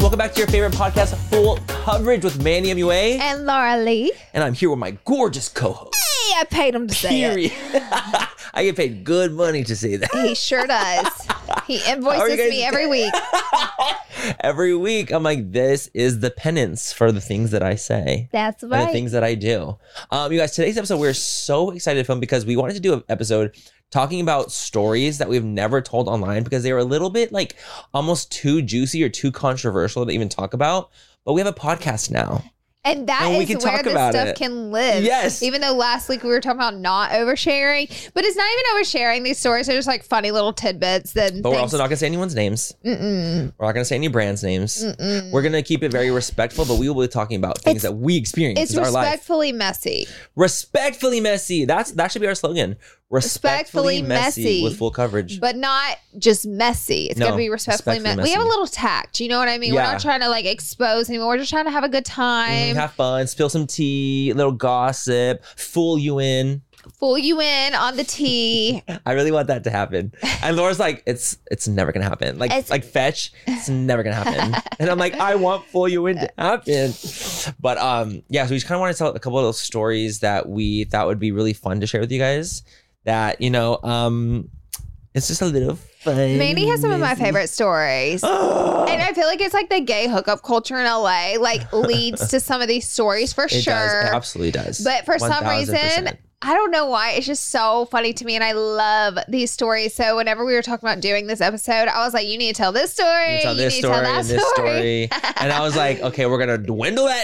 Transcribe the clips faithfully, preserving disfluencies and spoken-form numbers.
Welcome back to your favorite podcast, Full Coverage with Manny M U A. And Laura Lee. And I'm here with my gorgeous co-host. Hey, I paid him to say Period. it. I get paid good money to say that. He sure does. He invoices me every week. Every week, I'm like, this is the penance for the things that I say. That's And right. the things that I do. Um, you guys, today's episode, we're so excited to film because we wanted to do an episode talking about stories that we've never told online because they were a little bit like almost too juicy or too controversial to even talk about. But we have a podcast now. And that And we is can where talk this about stuff it. can live. Yes. Even though last week we were talking about not oversharing, but it's not even oversharing. These stories are just like funny little tidbits. Then, But we're also not going to say anyone's names. Mm-mm. We're not going to say any brands' names. Mm-mm. We're going to keep it very respectful, but we will be talking about things It's- that we experience It's in our life. respectfully messy. Respectfully messy. That's That should be our slogan. Respectfully, Respectfully messy, messy. with full coverage. But not just messy. It's No, going to be respectfully, respectfully messy. We have a messy. little tact. You know what I mean? Yeah. We're not trying to like expose anyone. We're just trying to have a good time. Mm, have fun, spill some tea, little gossip, fool you in. Fool you in on the tea. I really want that to happen. And Laura's like, it's it's never gonna happen. Like It's- like fetch, it's never gonna happen. And I'm like, I want fool you in to happen. But um, yeah, so we just kind of want to tell a couple of those stories that we thought would be really fun to share with you guys. That, you know, um, it's just a little fun. Mandy has some of my messy. favorite stories. Oh, And I feel like it's like the gay hookup culture in L A like leads to some of these stories for it sure. does. It absolutely does. But for some one thousand reason, percent. I don't know why. It's just so funny to me. And I love these stories. So whenever we were talking about doing this episode, I was like, you need to tell this story. You tell this need story to tell and that this story. story. And I was like, okay, we're going to dwindle that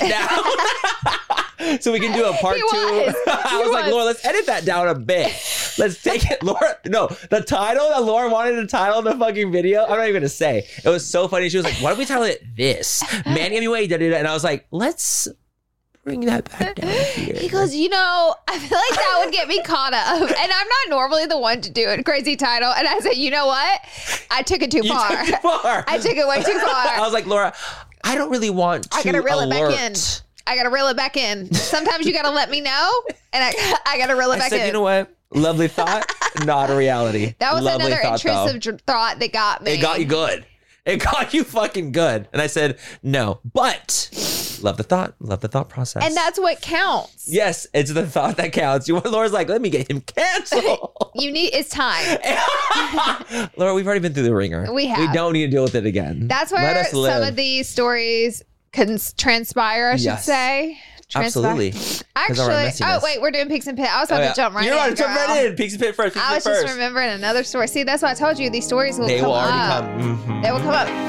down. So we can do a part He two. was. I He was like, was. Laura, let's edit that down a bit. Let's take it. Laura, no, the title that Laura wanted to title the fucking video, I'm not even going to say. It was so funny. She was like, why don't we title it this? Manny M U A, da, da, da. And I was like, let's bring that back down here. He goes, you know, I feel like that would get me caught up. And I'm not normally the one to do a crazy title. And I said, you know what? I took it too You far. took it far. I took it way too I far. was like, Laura, I don't really want to I gotta reel it alert. back in. I gotta reel it back in. Sometimes you gotta let me know, and I, I gotta reel it I back said, in. you know what? Lovely thought, not a reality. That was Lovely another thought, though. intrusive dr- thought that got me. It got you good. It got you fucking good. And I said, no, but love the thought. Love the thought process. And that's what counts. yes, it's the thought that counts. You Laura's like, let me get him canceled. You need, it's time. Laura, we've already been through the ringer. We have. We don't need to deal with it again. That's Let where us live. some of these stories can transpire, I should Yes. say. Transpire. Absolutely. 'Cause of our Actually, oh, messiness. wait, we're doing Pigs and Pit. I was about Oh, yeah. to jump right You're in. about to jump girl. right in. Pigs and Pit first. Pigs I and was Pit just first. remembering another story. See, that's what I told you. These stories will They come will already up. come. Mhm. They will come up.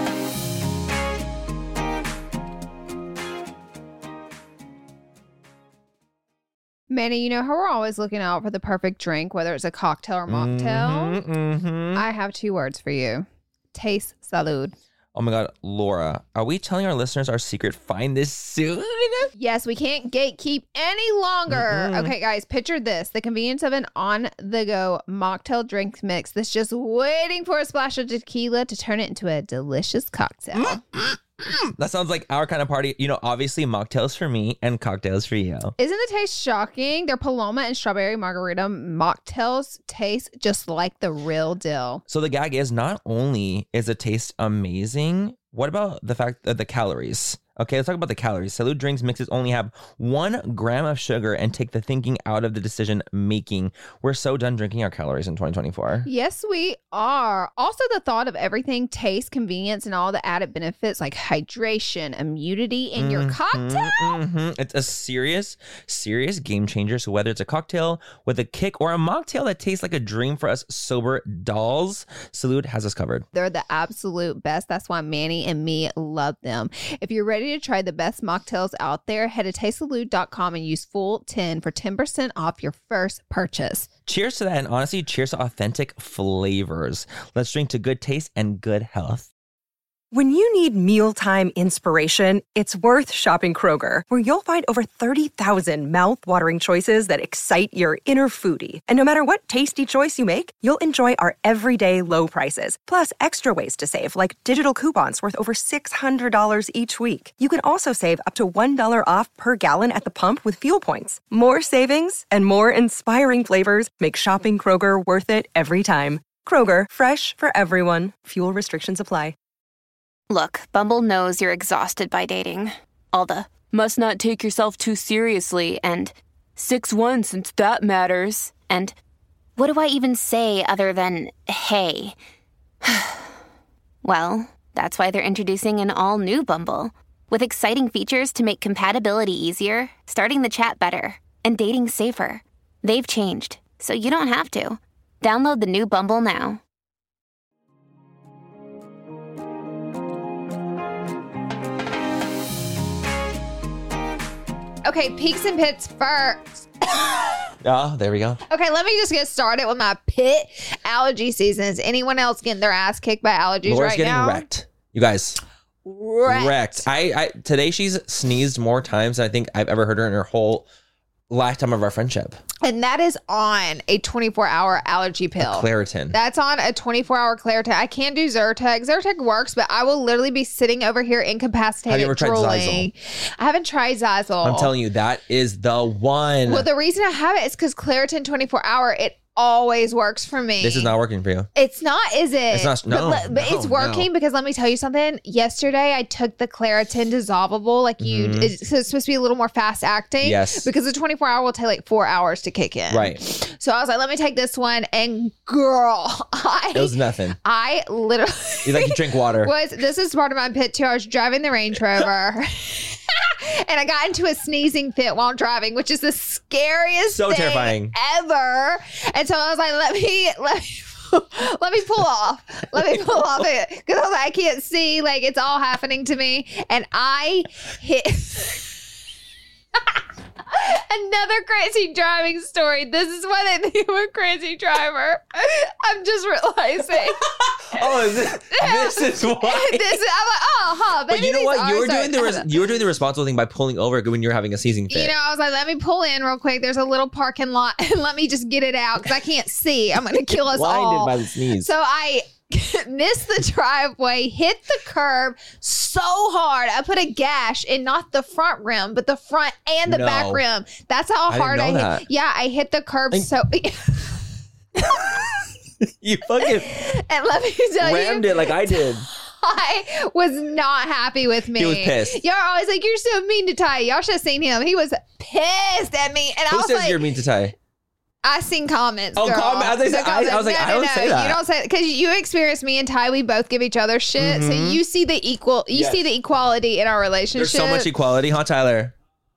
Manny, you know how we're always looking out for the perfect drink, whether it's a cocktail or mocktail? Mhm, mhm. I have two words for you. Taste salud. Oh my God, Laura, are we telling our listeners our secret? Find this soon? Yes, we can't gatekeep any longer. Mm-mm. Okay, guys, picture this. The convenience of an on-the-go mocktail drink mix that's just waiting for a splash of tequila to turn it into a delicious cocktail. That sounds like our kind of party. You know, obviously mocktails for me and cocktails for you. Isn't the taste shocking? Their Paloma and strawberry margarita mocktails taste just like the real deal. So the gag is not only is the taste amazing, what about the fact that the calories? Okay, let's talk about the calories. Salud drinks mixes only have one gram of sugar and take the thinking out of the decision making. We're so done drinking our calories in twenty twenty-four. Yes, we are. Also, the thought of everything taste, convenience, and all the added benefits like hydration, immunity in your Mhm, cocktail. mhm. It's a serious, serious game changer. So whether it's a cocktail with a kick or a mocktail that tastes like a dream for us sober dolls, Salud has us covered. They're the absolute best. That's why Manny and me love them. If you're ready to try the best mocktails out there, head to taste salud dot com and use full ten for ten percent off your first purchase. Cheers to that. And honestly, cheers to authentic flavors. Let's drink to good taste and good health. When you need mealtime inspiration, it's worth shopping Kroger, where you'll find over thirty thousand mouth-watering choices that excite your inner foodie. And no matter what tasty choice you make, you'll enjoy our everyday low prices, plus extra ways to save, like digital coupons worth over six hundred dollars each week. You can also save up to one dollar off per gallon at the pump with fuel points. More savings and more inspiring flavors make shopping Kroger worth it every time. Kroger, fresh for everyone. Fuel restrictions apply. Look, Bumble knows you're exhausted by dating. All the must not take yourself too seriously and six one since that matters. And what do I even say other than hey? Well, that's why they're introducing an all-new Bumble with exciting features to make compatibility easier, starting the chat better, and dating safer. They've changed, so you don't have to. Download the new Bumble now. Okay, peaks and pits first. Oh, there we go. Okay, let me just get started with my pit allergy season. Is anyone else getting their ass kicked by allergies Laura's right getting now? wrecked. You guys. Wrecked. Wrecked. I, I today she's sneezed more times than I think I've ever heard her in her whole lifetime of our friendship. And that is on a twenty-four hour allergy pill. Claritin. That's on a twenty-four hour Claritin. I can do Zyrtec. Zyrtec works, but I will literally be sitting over here incapacitated. Have you ever tried drooling. Zyzol? I haven't tried Zyzol. I'm telling you, that is the one. Well, the reason I have it is because Claritin twenty-four hour, it always works for me. This is not working for you. It's not, is it? It's not. No, but, but no, it's working no. because let me tell you something. Yesterday, I took the Claritin dissolvable. Like you, Mhm. it's, so it's supposed to be a little more fast acting. Yes. Because the twenty-four hour will take like four hours to kick in. Right. So I was like, let me take this one. And girl, I It was nothing. I literally You like to drink water. was this is part of my pit too. I was driving the Range Rover. And I got into a sneezing fit while driving, which is the scariest So thing terrifying. ever. And so I was like, let me let me let me pull off. Let me pull off it. Because I was like, I can't see. Like it's all happening to me. And I hit another crazy driving story. This is why they think I'm a crazy driver. I'm just realizing. Oh, is it, this is why. this is, I'm like, oh, huh. But maybe you know these what? are You were so- doing the res- you were doing the responsible thing by pulling over when you're having a sneezing fit. You know, I was like, let me pull in real quick. There's a little parking lot and let me just get it out because I can't see. I'm going to kill us Blinded all. by the sneeze. So I missed the driveway, hit the curb so hard. I put a gash in not the front rim, but the front and the No. back rim. That's how I didn't hard know I hit. that. Yeah, I hit the curb Like- so. You fucking And let me tell rammed you, it like I did. I was not happy with me. He was pissed. Y'all are always like, you're so mean to Ty. Y'all should have seen him. He was pissed at me. And I Who was says like, you're mean to Ty? I seen comments. Oh, girl. comment- I was like- The I- I was like, no, I no, don't no. say that. You don't say because you experience me and Ty. We both give each other shit, so Mhm. you see the equal. You Yes. see the equality in our relationship. There's so much equality, huh, Tyler?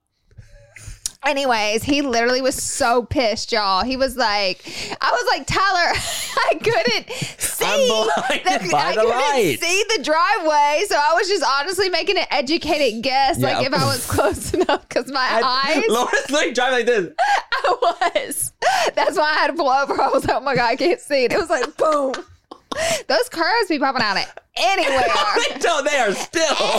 Anyways, he literally was so pissed, y'all. He was like, I was like, Tyler, I couldn't see. I'm blinded by I the couldn't light. see the driveway, so I was just honestly making an educated guess, Yeah. like if I was close enough, because my I, eyes. Laura's like driving like this. I was. That's why I had to pull over. I was like, oh my God, I can't see it. It was like, boom. Those curves be popping out at anywhere. they don't. They are still.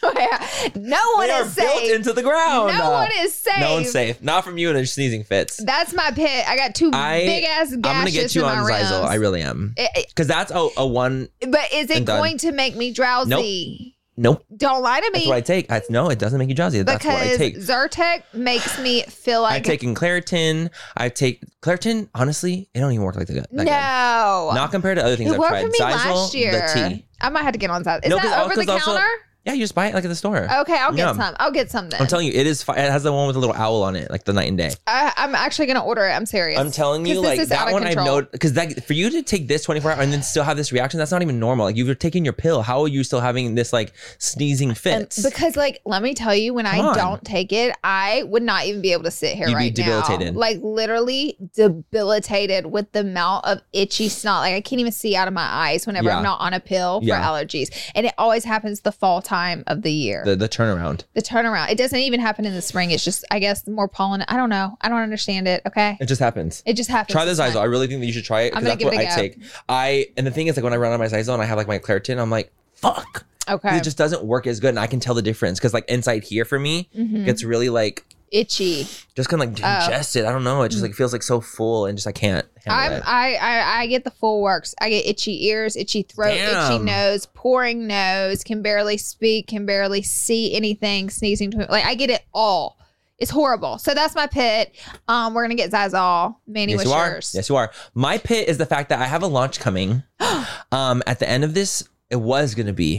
No one They are is built safe. into the ground. No one is safe. No one's safe. Not from you and the sneezing fits. That's my pit. I got two I, big ass gashes I'm gonna get you in on my Zyzol. rims. I really am. It- it- Because that's a, a one. but is it And done. going to make me drowsy? Nope. Don't lie to That's me. what I take. I, no, it doesn't make you drowsy. That's what I because take. Zyrtec makes me feel like I've taken Claritin. I take Claritin. Honestly, it don't even work like that. that no. good. Not compared to other things It I've worked tried. for me Zyzol, last year. the tea. I might have to get on that. Is No, 'cause- that oh, over the 'cause also- counter? Yeah, you just buy it like at the store. Okay, I'll get Yeah. some. I'll get some then. I'm telling you, it is. Fi- it has the one with a little owl on it, like the night and day. I, I'm actually gonna order it. I'm serious. I'm telling you, 'Cause this like is out that of one I've control. noticed because that for you to take this twenty-four hours and then still have this reaction, that's not even normal. Like you've taken your pill. How are you still having this like sneezing And fits? because, like, let me tell you, when Come I on. don't take it, I would not even be able to sit here You'd be right debilitated. now. Like, literally debilitated with the amount of itchy snot. Like, I can't even see out of my eyes whenever Yeah. I'm not on a pill for Yeah. allergies. And it always happens the fall time of the year. the the turnaround. The turnaround. It doesn't even happen in the spring. It's just, I guess, more pollen. I don't know. I don't understand it. Okay. It just happens. It just happens. Try the this Zyzol. I time. really think that you should try it I'm because gonna that's give what it I a go. take. I and the thing is like when I run on my Zyzol and I have like my Claritin, I'm like, fuck. Okay. It just doesn't work as good, and I can tell the difference because like inside here for me, Mhm. it's really like Itchy. just kind of like digest it. I don't know. It just like feels like so full and just I can't handle I'm, it. I, I I get the full works. I get itchy ears, itchy throat, itchy Damn. nose, pouring nose, can barely speak, can barely see anything, sneezing. To, like I get it all. It's horrible. So that's my pit. Um, we're gonna get Zyzol. Manny, Yes, what's you are. yours? Yes, you are. My pit is the fact that I have a launch coming. um, at the end of this, it was gonna be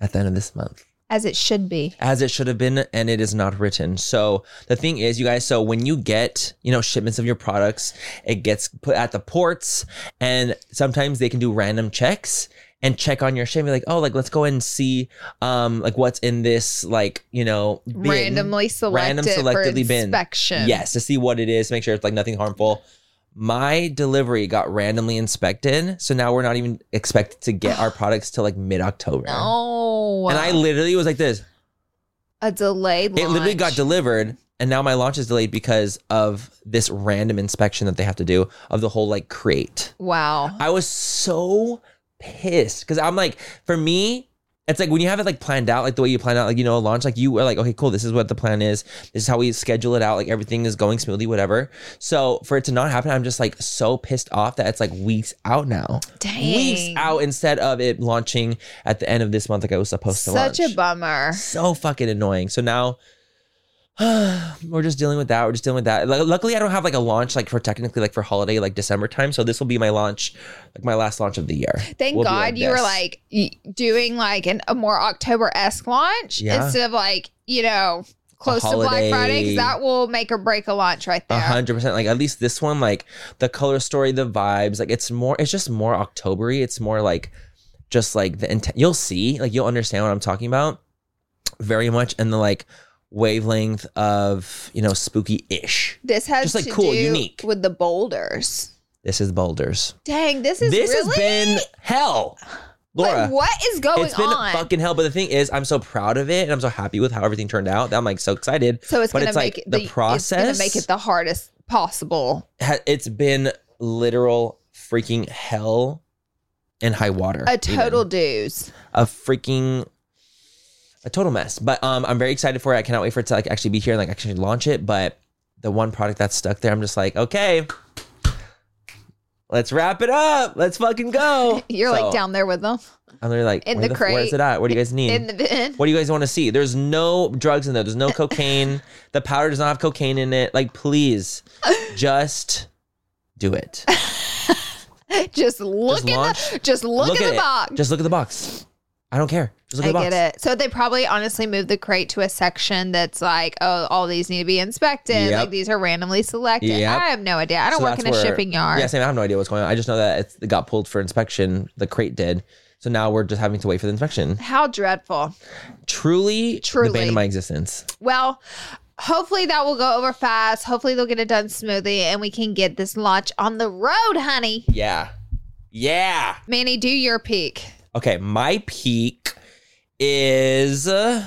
at the end of this month. As it should be. As it should have been, and it is not written. So the thing is, you guys, so when you get, you know, shipments of your products, it gets put at the ports, and sometimes they can do random checks and check on your shipment, like, oh, like, let's go and see, um, like, what's in this, like, you know, bin, randomly selected random selectively for inspection. Bin. Yes, to see what it is, make sure it's like nothing harmful. My delivery got randomly inspected, so now we're not even expected to get our products till like mid-October. Oh. And I literally was like this. A delayed launch. It literally got delivered, and now my launch is delayed because of this random inspection that they have to do of the whole like crate. Wow. I was so pissed because I'm like, for me, it's like when you have it like planned out, like the way you plan out, like, you know, a launch, like you are like, okay, cool, this is what the plan is. This is how we schedule it out. Like everything is going smoothly, whatever. So for it to not happen, I'm just like so pissed off that it's like weeks out now. Dang. Weeks out instead of it launching at the end of this month like I was supposed to launch. Such a bummer. So fucking annoying. So now we're just dealing with that. We're just dealing with that. Like, luckily, I don't have like a launch like for technically like for holiday like December time. So this will be my launch, like my last launch of the year. Thank will God like you this. were like y- doing like an, a more October-esque launch Yeah. instead of like, you know, close to Black holiday. Friday, because that will make or break a launch right A there. hundred percent. Like at least this one, like the color story, the vibes, like it's more. It's just more October-y. It's more like just like the intent. You'll see, like you'll understand what I'm talking about. Very much in the like wavelength of, you know, spooky-ish. This has Just, like, to cool, do unique. with the boulders. This is boulders. Dang, this is This really has been hell, Laura. Like, what is going It's been on? fucking hell. But the thing is, I'm so proud of it, and I'm so happy with how everything turned out that I'm like so excited. so it's but gonna it's make like it the the, process. It's gonna make it the hardest possible. ha- It's been literal freaking hell and high water. A total even. deuce. a freaking a total mess. But um, I'm very excited for it. I cannot wait for it to like actually be here and like actually launch it. But the one product that's stuck there, I'm just like, okay, let's wrap it up. Let's fucking go. You're So, like down there with them I'm literally like, in where the f- Where's crate. it at? What do you guys need? in the bin. What do you guys want to see? There's no drugs in there. There's no cocaine. The powder does not have cocaine in it. Like, please, just do it. Just look Just in launch. the just look, Look at at the it. box. Just look at the box. I don't care. Just look I at the box. get it. So they probably honestly moved the crate to a section that's like, oh, all these need to be inspected. Yep. Like these are randomly selected. Yep. I have no idea. I don't So work that's in a where- shipping yard. Yeah, same. I have no idea what's going on. I just know that it's, it got pulled for inspection. The crate did. So now we're just having to wait for the inspection. How dreadful. Truly, Truly. the bane of my existence. Well, hopefully that will go over fast. Hopefully they'll get it done smoothly and we can get this launch on the road, honey. Yeah. Yeah. Manny, do your peak. Okay, my peak is... Uh,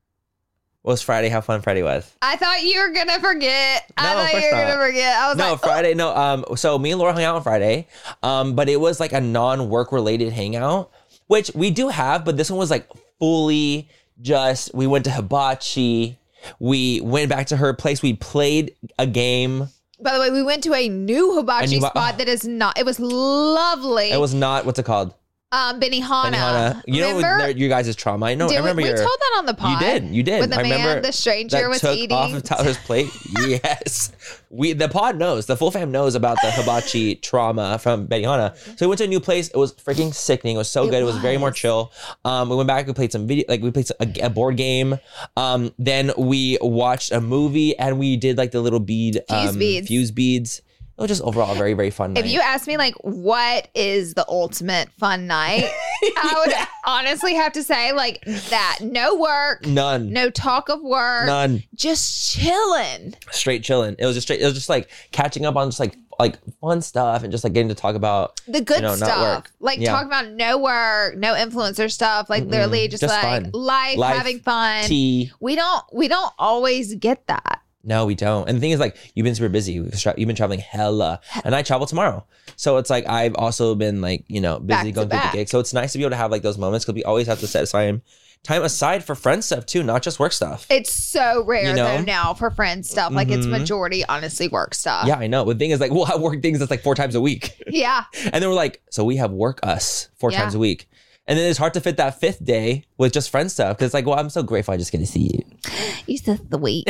what was Friday? How fun Friday was. I thought you were gonna forget. I No, of thought course you were not. gonna forget. I was No, like, oh. Friday. No, um. So me and Laura hung out on Friday, um. But it was like a non-work related hangout, which we do have, but this one was like fully just. We went to Hibachi. We went back to her place. We played a game. By the way, we went to a new hibachi A new hi- spot that is not. It was lovely. It was not what's it called? um Benihana. Benihana. You know, Remember? there- you guys' trauma. I know. Did I remember we, we your. told that on the pod. You did. You did. When the I man, remember the stranger that was took eating off of Tyler's plate. Yes, we the pod knows. The full fam knows about the hibachi trauma from Benihana. So we went to a new place. It was freaking sickening. It was so It good. It was very more was. chill. Um, we went back. We played some video. Like we played a, a board game. Um, then we watched a movie and we did like the little bead Fuse um, beads. Fuse beads. It was just overall a very very fun night. If you ask me, like, what is the ultimate fun night, I would honestly have to say, like, that. No work, None. no talk of work, None. just chilling. Straight chilling. It was just straight. It was just like catching up on just like like fun stuff and just like getting to talk about The good you know, not stuff. work. Like, Yeah. talking about no work, no influencer stuff. Like, literally just, Just like fun. life, Life, having fun. tea. We don't, we don't always get that. No, we don't. And the thing is, like, you've been super busy. You've tra- you've been traveling hella, and I travel tomorrow. So it's like I've also been like you know busy Back to going through back. the gig. So it's nice to be able to have like those moments because we always have to set aside time aside for friend stuff too, not just work stuff. It's so rare You know? though now for friends stuff. Like, it's Mhm. majority honestly work stuff. Yeah, I know. But the thing is, like, we'll have work things that's like four times a week, Yeah. and then we're like, so we have work us four Yeah. times a week. And then it's hard to fit that fifth day with just friend stuff because it's like, well, I'm so grateful I just get to see you. You said the week.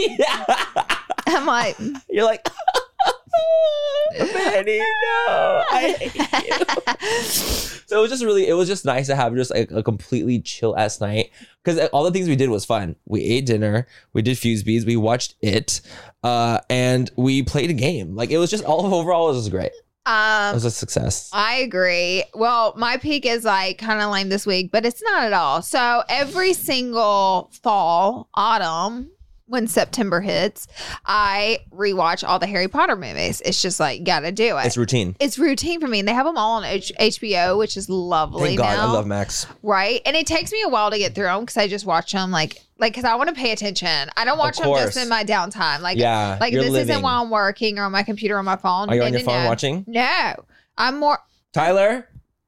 I'm like, You're like, Benny, no, I hate you. So it was just really, it was just nice to have just like a completely chill ass night because all the things we did was fun. We ate dinner, we did Fuse Bees, we watched it, uh, and we played a game. Like it was just all overall, it was great. Um, It was a success. I agree. Well, my peak is like kind of lame this week, but it's not at all. So every single fall, autumn, when September hits, I rewatch all the Harry Potter movies. It's just like, gotta do it. It's routine. It's routine for me. And they have them all on H- HBO, which is lovely. Thank God, now, I love Max. right? And it takes me a while to get through them because I just watch them like, like, because I want to pay attention. I don't watch them course. just in my downtime. Like, Yeah, like you're this living. isn't while I'm working or on my computer or my phone. Are you No, on your no, phone no. watching? No, I'm more. Tyler?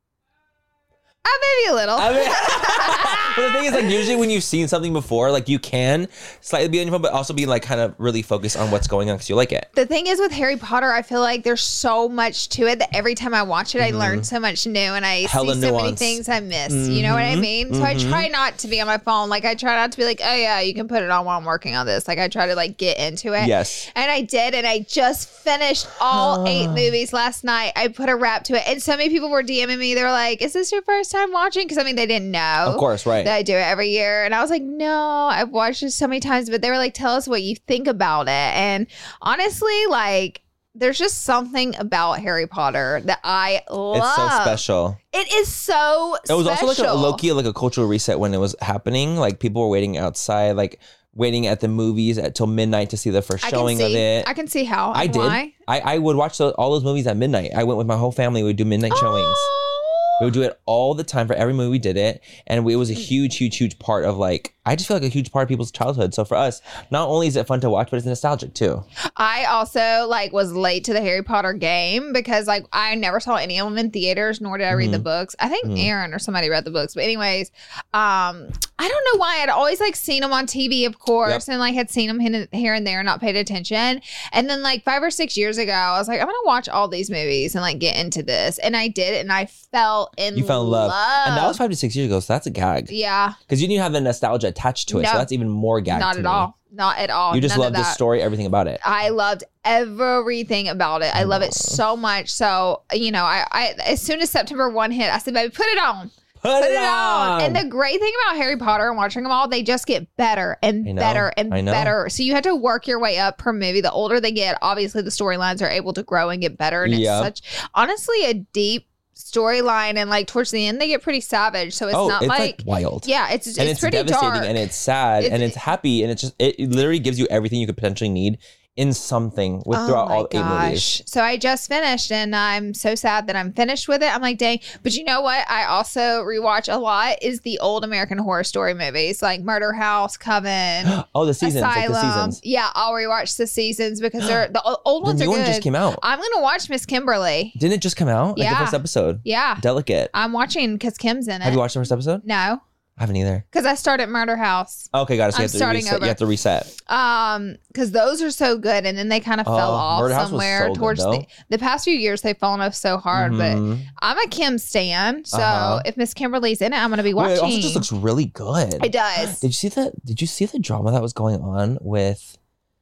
Uh, maybe a little. I mean, but the thing is, like, usually when you've seen something before, like, you can slightly be on your phone, but also be, like, kind of really focused on what's going on because you like it. The thing is with Harry Potter, I feel like there's so much to it that every time I watch it, I learn so much new and I Hella see so many nuance. things I miss. You know what I mean? So I try not to be on my phone. Like, I try not to be like, oh, yeah, you can put it on while I'm working on this. Like, I try to, like, get into it. Yes. And I did. And I just finished all eight movies last night. I put a wrap to it. And so many people were DMing me. They were like, is this your first time watching? Because, I mean, they didn't know. Of course, right. That I do it every year. And I was like, no, I've watched it so many times. But they were like, tell us what you think about it. And honestly, like, there's just something about Harry Potter that I love. It's so special. It is so It was special. also like a low-key, like a cultural reset when it was happening. Like, people were waiting outside, like, waiting at the movies at till midnight to see the first I can showing see, of it. I can see how. I and did. Why. I, I would watch those, all those movies at midnight. I went with my whole family. We would do midnight showings. We would do it all the time for every movie we did it. And it was a huge, huge, huge part of like, I just feel like a huge part of people's childhood. So for us, not only is it fun to watch, but it's nostalgic too. I also like was late to the Harry Potter game because like I never saw any of them in theaters, nor did I read the books. I think Aaron or somebody read the books. But anyways, um, I don't know why I'd always like seen them on T V, of course, Yep. and like had seen them here and there and not paid attention. And then like five or six years ago, I was like, I'm gonna watch all these movies and like get into this. And I did, and I fell in You fell in love. love. And that was five to six years ago. So that's a gag. Yeah, Because you didn't have the nostalgia attached to it. So No. that's even more gag not to at me. all. Not at all. You just None love of the that. story, everything about it. I loved everything about it. I love it so much. So, you know, I, I as soon as September first hit, I said, baby, put it on. Put, Put it on. And the great thing about Harry Potter and watching them all, they just get better and I know. better and I know. better. So you have to work your way up per movie. The older they get, obviously the storylines are able to grow and get better. And Yep. it's such, honestly, a deep storyline. And like towards the end, they get pretty savage. So it's oh, not it's like, like, wild. yeah, it's, it's, and it's, pretty devastating dark. and it's sad It's- and it's happy and it's just it, it literally gives you everything you could potentially need in something with Oh throughout my all eight movies. gosh. So I just finished and I'm so sad that I'm finished with it. I'm like, dang. But you know what? I also rewatch a lot is the old American Horror Story movies like Murder House, Coven, Oh, the seasons, like Asylum. the seasons. Yeah, I'll rewatch the seasons because they're the o- old The ones new are one good. just came out. I'm gonna watch Miss Kimberly. Didn't it just come out? Like Yeah. the first episode. Yeah, Delicate. I'm watching because Kim's in it. Have you watched the first episode? No, I haven't either. because I started Murder House. Okay, got it. So I'm you have to starting reset. over. You have to reset. Um, because those are so good, and then they kind of Oh, fell off Murder House was somewhere so good, towards though. the the past few years. They've fallen off so hard, but Mhm. I'm a Kim stan, so Uh-huh. if Miss Kimberly's in it, I'm gonna be Wait, watching. it also just looks really good. It does. Did you see the Did you see the drama that was going on with,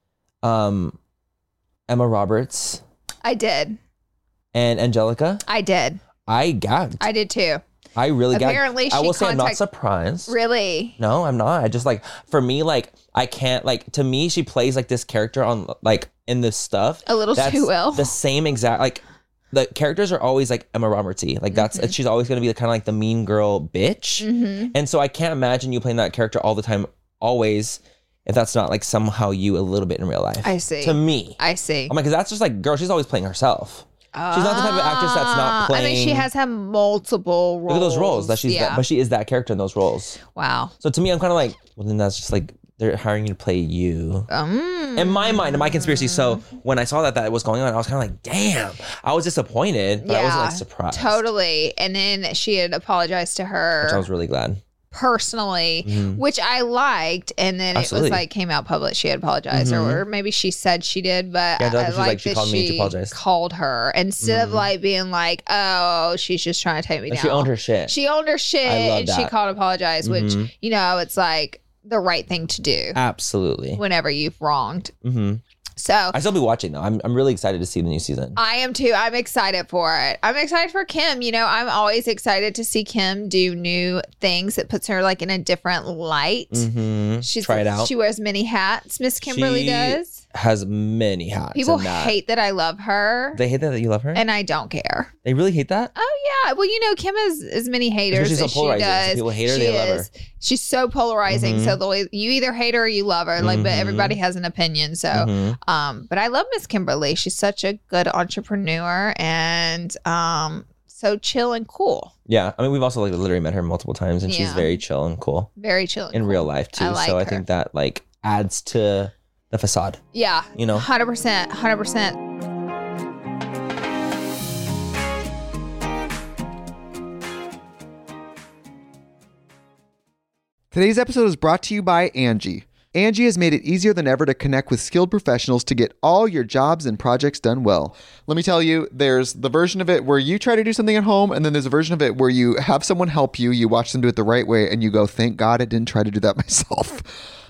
um, Emma Roberts I did. and Angelica? I did. I gagged. I did too. I really gagged. Apparently, I she will say I'm not contact- surprised. Really? No, I'm not. I just like for me, like I can't like to me, she plays like this character on like in this stuff A little that's too well. the same exact like the characters are always like Emma Robertsy. Like that's Mm-hmm. she's always gonna be kind of like the mean girl bitch, hmm and so I can't imagine you playing that character all the time, always. If that's not like somehow you a little bit in real life. I see. To me, I see. I'm like, because that's just like girl. She's always playing herself. She's not the type of actress that's not Ah, playing. I mean, she has had multiple roles. Look at those roles that she's, yeah. that, but she is that character in those roles. Wow. So to me, I'm kind of like, well, then that's just like they're hiring you to play you. Um, In my mind, in my conspiracy. So when I saw that that was going on, I was kind of like, damn. I was disappointed, but I wasn't like surprised. Totally. And then she had apologized to her Which I was really glad. personally, Mhm. which I liked. And then Absolutely. it was like came out public. She had apologized, Mhm. or maybe she said she did, but Yeah, I, no, I she's like like, she that called me to she apologize. called her instead of Mhm. like being like, oh, she's just trying to take me Like down. she owned her shit. She owned her shit I love and she that. called apologize, which, Mhm. you know, it's like the right thing to do Absolutely. whenever you've wronged. hmm So I still be watching though. I'm I'm really excited to see the new season. I am too. I'm excited for it. I'm excited for Kim. You know, I'm always excited to see Kim do new things that puts her like in a different light. Mm-hmm. She's Try it out. She wears many hats. Miss Kimberly She does. Has many hats. People in that. hate that I love her. They hate that, that you love her? And I don't care. They really hate that? Oh yeah. Well, you know, Kim has as many haters She's so as she polarizing. does. So people hate her, she they love her. is. She's so polarizing. Mhm. So the way you either hate her or you love her. Like, but Mhm. everybody has an opinion. So, Mhm. um, but I love Miss Kimberly. She's such a good entrepreneur and um, so chill and cool. Yeah. I mean, we've also like literally met her multiple times, and she's Yeah. very chill and cool Very chill and in cool. real life too. I like so I her. think that like adds to the facade. Yeah. You know? one hundred percent. one hundred percent. Today's episode is brought to you by Angie. Angie has made it easier than ever to connect with skilled professionals to get all your jobs and projects done well. Let me tell you, there's the version of it where you try to do something at home, and then there's a version of it where you have someone help you, you watch them do it the right way, and you go, thank God I didn't try to do that myself.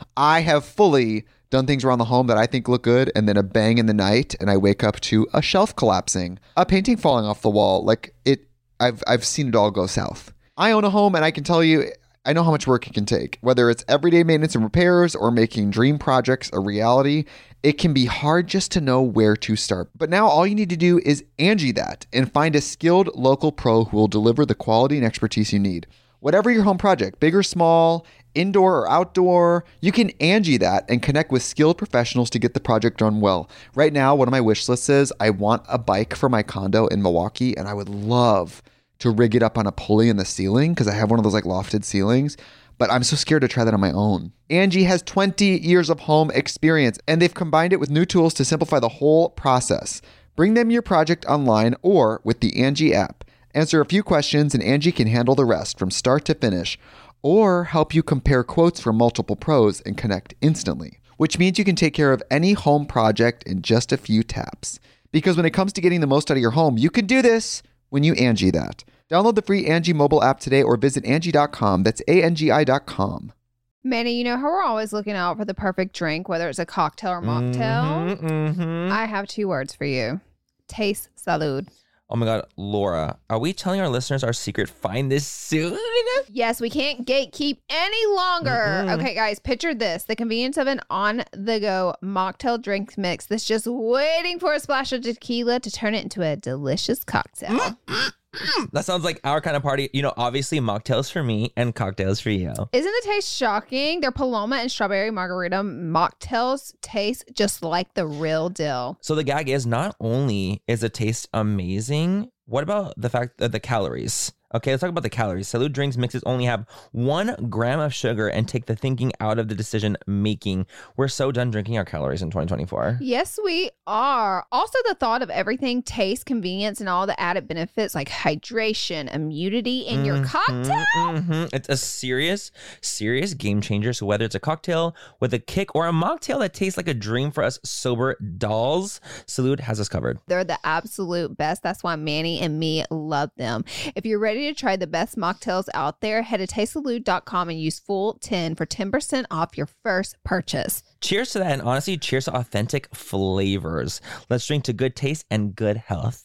I have fully done things around the home that I think look good, and then a bang in the night, and I wake up to a shelf collapsing, a painting falling off the wall. Like it, I've I've seen it all go south. I own a home, and I can tell you, I know how much work it can take. Whether it's everyday maintenance and repairs or making dream projects a reality, it can be hard just to know where to start. But now all you need to do is Angie that and find a skilled local pro who will deliver the quality and expertise you need. Whatever your home project, big or small, indoor or outdoor, you can Angie that and connect with skilled professionals to get the project done well. Right now, one of my wish lists is I want a bike for my condo in Milwaukee, and I would love to rig it up on a pulley in the ceiling because I have one of those like lofted ceilings, but I'm so scared to try that on my own. Angie has twenty years of home experience, and they've combined it with new tools to simplify the whole process. Bring them your project online or with the Angie app. Answer a few questions and Angie can handle the rest from start to finish, or help you compare quotes from multiple pros and connect instantly, which means you can take care of any home project in just a few taps. Because when it comes to getting the most out of your home, you can do this when you Angie that. Download the free Angie mobile app today or visit Angie dot com. That's A N G I dot com. Manny, you know how we're always looking out for the perfect drink, whether it's a cocktail or mocktail? Mm-hmm, mm-hmm. I have two words for you. Taste salud. Oh my God, Laura, are we telling our listeners our secret find this soon? Yes, we can't gatekeep any longer. Mm-mm. Okay, guys, picture this. The convenience of an on-the-go mocktail drink mix that's just waiting for a splash of tequila to turn it into a delicious cocktail. That sounds like our kind of party. You know, obviously mocktails for me and cocktails for you. Isn't the taste shocking? Their Paloma and Strawberry Margarita mocktails taste just like the real deal. So the gag is not only is the taste amazing, what about the fact that the calories? Okay, let's talk about the calories. Salud drinks mixes only have one gram of sugar and take the thinking out of the decision making. We're so done drinking our calories in twenty twenty-four. Yes, we are. Also, the thought of everything, taste, convenience, and all the added benefits like hydration, immunity in your Mhm, cocktail. mhm. It's a serious, serious game changer. So whether it's a cocktail with a kick or a mocktail that tastes like a dream for us sober dolls, Salud has us covered. They're the absolute best. That's why Manny and me love them. If you're ready to try the best mocktails out there, head to taste salud dot com and use full ten for ten percent off your first purchase. Cheers to that, and honestly, cheers to authentic flavors. Let's drink to good taste and good health.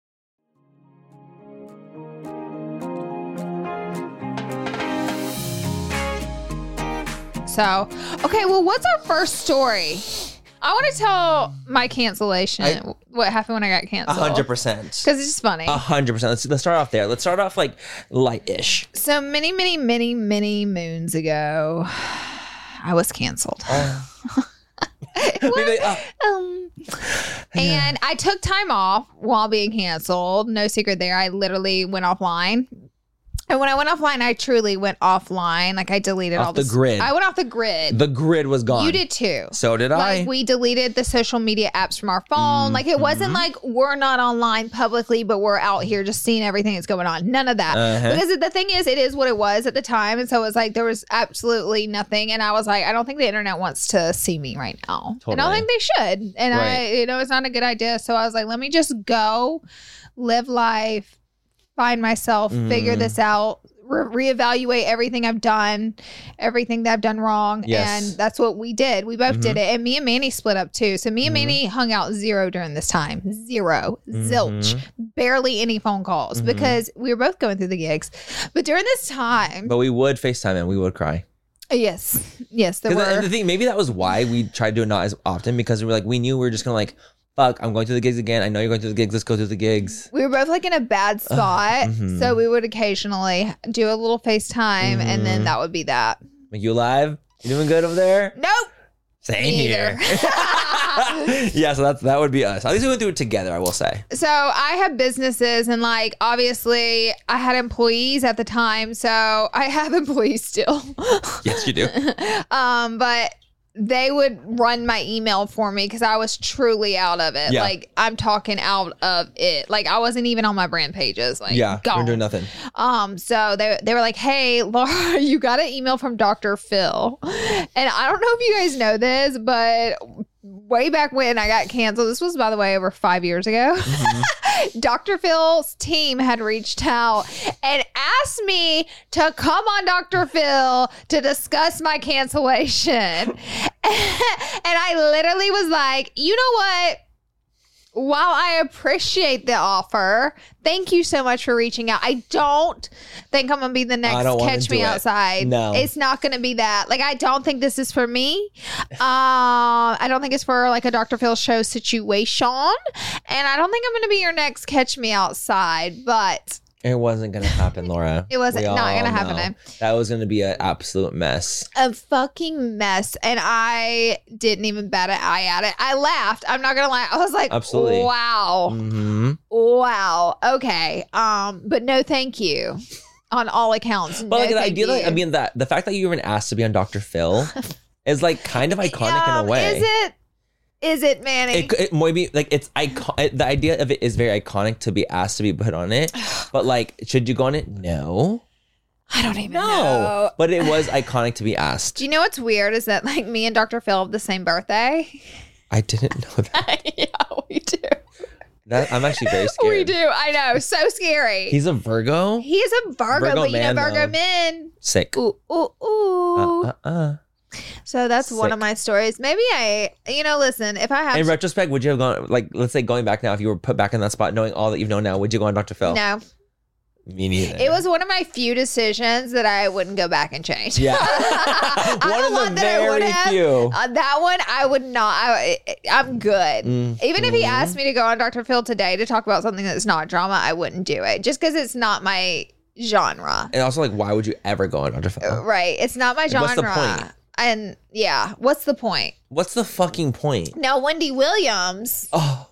So, okay, well, what's our first story? I want to tell my cancellation. I- what happened when I got A canceled? hundred percent. Because it's just funny. A hundred percent. Let's let's start off there. Let's start off like light-ish. So many, many, many, many moons ago, I was canceled. Maybe, uh, Um, and I took time off while being canceled. No secret there. I literally went offline. And when I went offline, I truly went offline. Like I deleted Off all the this. grid. I went off the grid. the grid was gone. You did too. So did I. Like we deleted the social media apps from our phone. Like it wasn't like we're not online publicly, but we're out here just seeing everything that's going on. None of that. Uh-huh. Because the thing is, it is what it was at the time. And so it was like there was absolutely nothing. And I was like, I don't think the internet wants to see me right now. And I don't Totally. think they should. And I, Right. you know, it's not a good idea. So I was like, let me just go live life, find myself, figure Mm. this out, re- reevaluate everything I've done, everything that I've done wrong. Yes. And that's what we did. We both Mm-hmm. did it. And me and Manny split up too. So me and Mhm. Manny hung out zero during this time. Zero. Mm-hmm. Zilch. Barely any phone calls Mhm. because we were both going through the gigs. But during this time, But we would FaceTime and we would cry. yes. Yes, there 'Cause were. the, the thing, maybe that was why we tried to do it not as often, because we were like, we knew we were just gonna like, fuck, I'm going through the gigs again. I know you're going through the gigs. Let's go through the gigs. we were both like in a bad spot. mhm. So we would occasionally do a little FaceTime and then Mhm. that would be that. Like, you alive? You doing good over there? Nope. Same Neither. here. Yeah, so that's that would be us. At least we went through it together, I will say. So I have businesses and like obviously I had employees at the time. So I have employees still. Yes, you do. um, but they would run my email for me because I was truly out of it. Yeah. Like I'm talking out of it. Like I wasn't even on my brand pages. Like Yeah, we're gone. doing nothing. Um, so they they were like, "Hey, Laura, you got an email from Doctor Phil," and I don't know if you guys know this, but way back when I got canceled, this was by the way over five years ago. Mm-hmm. Doctor Phil's team had reached out and asked me to come on Doctor Phil to discuss my cancellation, and I literally was like, "You know what? While I appreciate the offer, thank you so much for reaching out. I don't think I'm going to be the next don't wanna Catch do Me it. Outside. No. It's not going to be that. Like, I don't think this is for me. Um, I don't think it's for like a Doctor Phil show situation. And I don't think I'm going to be your next Catch Me Outside, but It wasn't gonna happen, Laura. It wasn't- We not all gonna happen. know. That was gonna be an absolute mess. a fucking mess. And I didn't even bat an eye at it. I laughed. I'm not going to lie. I was like, Absolutely. wow. Mm-hmm. Wow. Okay. Um, but no, thank you. On all accounts. But no, like the thank idea, like, you. I mean, that the fact that you were even asked to be on Doctor Phil is like kind of iconic Um, in a way. Is it? Is it, Manny? It, it might be like it's icon. The idea of it is very iconic to be asked to be put on it. But like, should you go on it? No, I don't even no. know. But it was iconic to be asked. Do you know what's weird is that like me and Doctor Phil have the same birthday. I didn't know that. Yeah, we do. that I'm actually very scared. We do. I know. So scary. He's a Virgo. He's a Virgo, Virgo but you know man, Virgo though. men. Sick. Ooh, ooh, ooh. Uh, uh, uh. So that's one Sick. of my stories. Maybe I, you know, listen, if I have In retrospect, would you have gone like, let's say, going back now, if you were put back in that spot, knowing all that you've known now, would you go on Doctor Phil? no, Me neither. it was one of my few decisions that I wouldn't go back and change. Yeah. I One don't of want the that I would very have. few. Uh, that one, I would not. I, I'm good. Mm, Even if he mhm. asked me to go on Doctor Phil today to talk about something that's not drama, I wouldn't do it just because it's not my genre. And also, like, why would you ever go on Doctor Phil? Right. It's not my genre. What's the point? And yeah, what's the point? What's the fucking point? Now, Wendy Williams, Oh,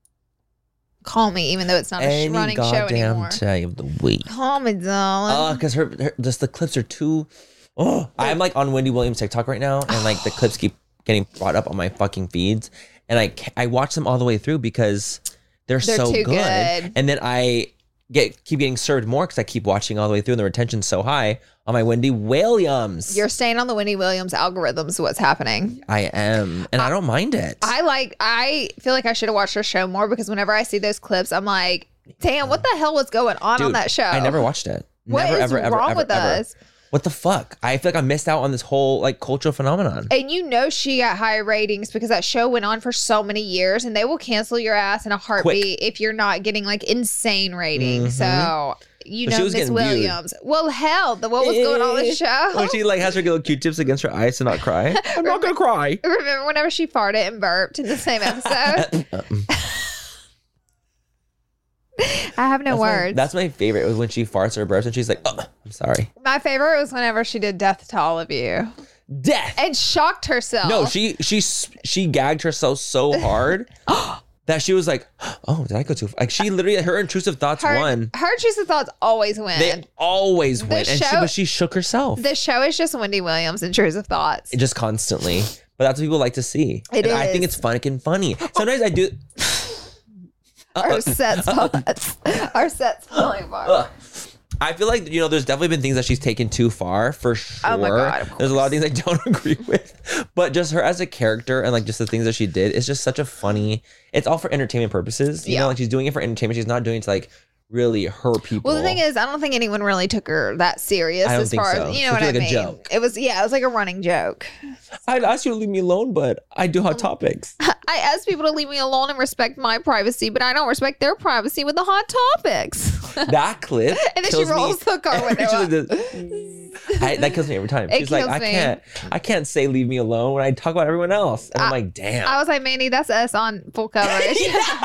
call me, even though it's not a sh- any running show goddamn anymore. day of the week. Call me, darling. Oh, because her, her, just the clips are too. Oh, I'm like on Wendy Williams TikTok right now, and like the clips keep getting brought up on my fucking feeds, and I ca- I watch them all the way through because they're, They're so too good. good. And then I get keep getting served more because I keep watching all the way through, and the retention's so high on my Wendy Williams. You're staying on the Wendy Williams algorithms. What's happening? I am, and I don't mind it. I like. I feel like I should have watched her show more because whenever I see those clips, I'm like, "Damn, what the hell was going on on Dude, that show?" I never watched it. What never, is ever, ever, wrong ever, with ever. us? What the fuck? I feel like I missed out on this whole like cultural phenomenon. And you know she got high ratings because that show went on for so many years, and they will cancel your ass in a heartbeat if you're not getting like insane ratings. Mhm. So you But she know was Miss getting viewed. Williams. Well, hell, the what was going on with the show? When she like has her little Q-tips against her eyes to not cry. I'm not gonna cry. Remember whenever she farted and burped in the same episode? I have no That's my- words. that's my favorite. Was when she farts or burps and she's like, "Oh, I'm sorry." My favorite was whenever she did Death to All of You Death. and shocked herself. No, she she she gagged herself so hard that she was like, "Oh, did I go too far?" Like she literally, her intrusive thoughts her, won. her intrusive thoughts always win. They always win, and she show- but she shook herself. the show is just Wendy Williams intrusive thoughts. just constantly. But that's what people like to see. It and I think is. it's fun and funny. Sometimes I do. Our set's spots. Our set's falling apart. Ugh. I feel like, you know, there's definitely been things that she's taken too far, for sure. Oh my God, of There's a lot of things I don't agree with. But just her as a character and like just the things that she did, it's just such a funny, it's all for entertainment purposes. You Yeah. know, like she's doing it for entertainment. She's not doing it to like really her people. Well, the thing is, I don't think anyone really took her that serious I don't as think far so. as, you She know what took I it like a mean? joke. It was, yeah, it was like a running joke. I'd ask you to leave me alone, but I do hot topics. I ask people to leave me alone and respect my privacy, but I don't respect their privacy with the hot topics. That clip And then she kills me rolls the car window every- up. does- I, that kills me every time. It She's like, kills I me. can't, I can't say leave me alone when I talk about everyone else. And I'm I- like, damn. I was like, Mandy, that's us on full coverage.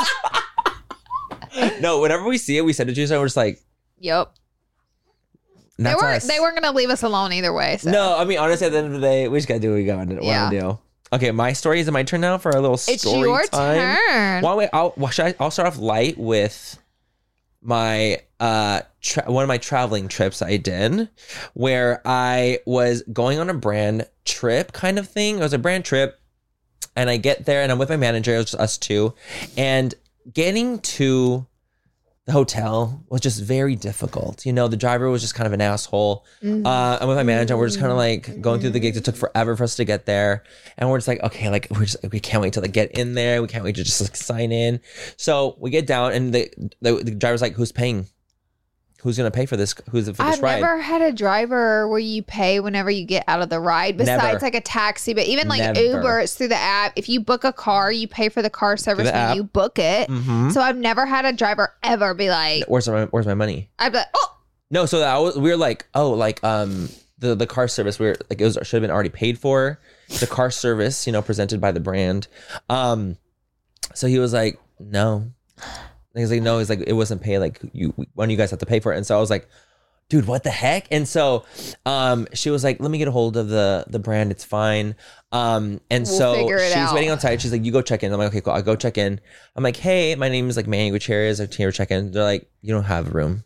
No, whenever we see it, we send it to each other. We're just like, Yep. They that's weren't. us. They weren't gonna leave us alone either way. So. No, I mean, honestly, at the end of the day, we just gotta do what we gotta what Yeah. to do. Okay, my story is it my turn now for a little story It's your time. turn. Well, wait, I'll, well, should I, I'll start off light with my uh tra- one of my traveling trips I did, where I was going on a brand trip kind of thing. It was a brand trip, and I get there and I'm with my manager. It was just us two, and getting to the hotel was just very difficult. You know, the driver was just kind of an asshole. Mm-hmm. Uh, I'm with my manager. We're just kind of like going through the gigs. It took forever for us to get there, and we're just like, okay, like we're just we can't wait to like get in there. We can't wait to just like sign in. So we get down, and the the, the driver's like, "Who's paying? Who's gonna pay for this? Who's for this I've ride?" never had a driver where you pay whenever you get out of the ride, besides Never. like a taxi. But even like Never. Uber, it's through the app. If you book a car, you pay for the car service the when app. you book it. Mhm. So I've never had a driver ever be like, Where's my Where's my money? I'd be like, oh, No, so that was, we were like, oh, like um the the car service we were like it was should have been already paid for. The car service, you know, presented by the brand. Um, so he was like, no. And he's like, no. He's like, it wasn't paid. Like you, one of you guys have to pay for it. And so I was like, dude, what the heck? And so, um, she was like, let me get a hold of the the brand. It's fine. Um, and We'll so figure it she's out. waiting outside. She's like, you go check in. I'm like, okay, cool. I'll go check in. I'm like, hey, my name is like Manny Gutierrez. I'm here to check in. They're like, you don't have a room.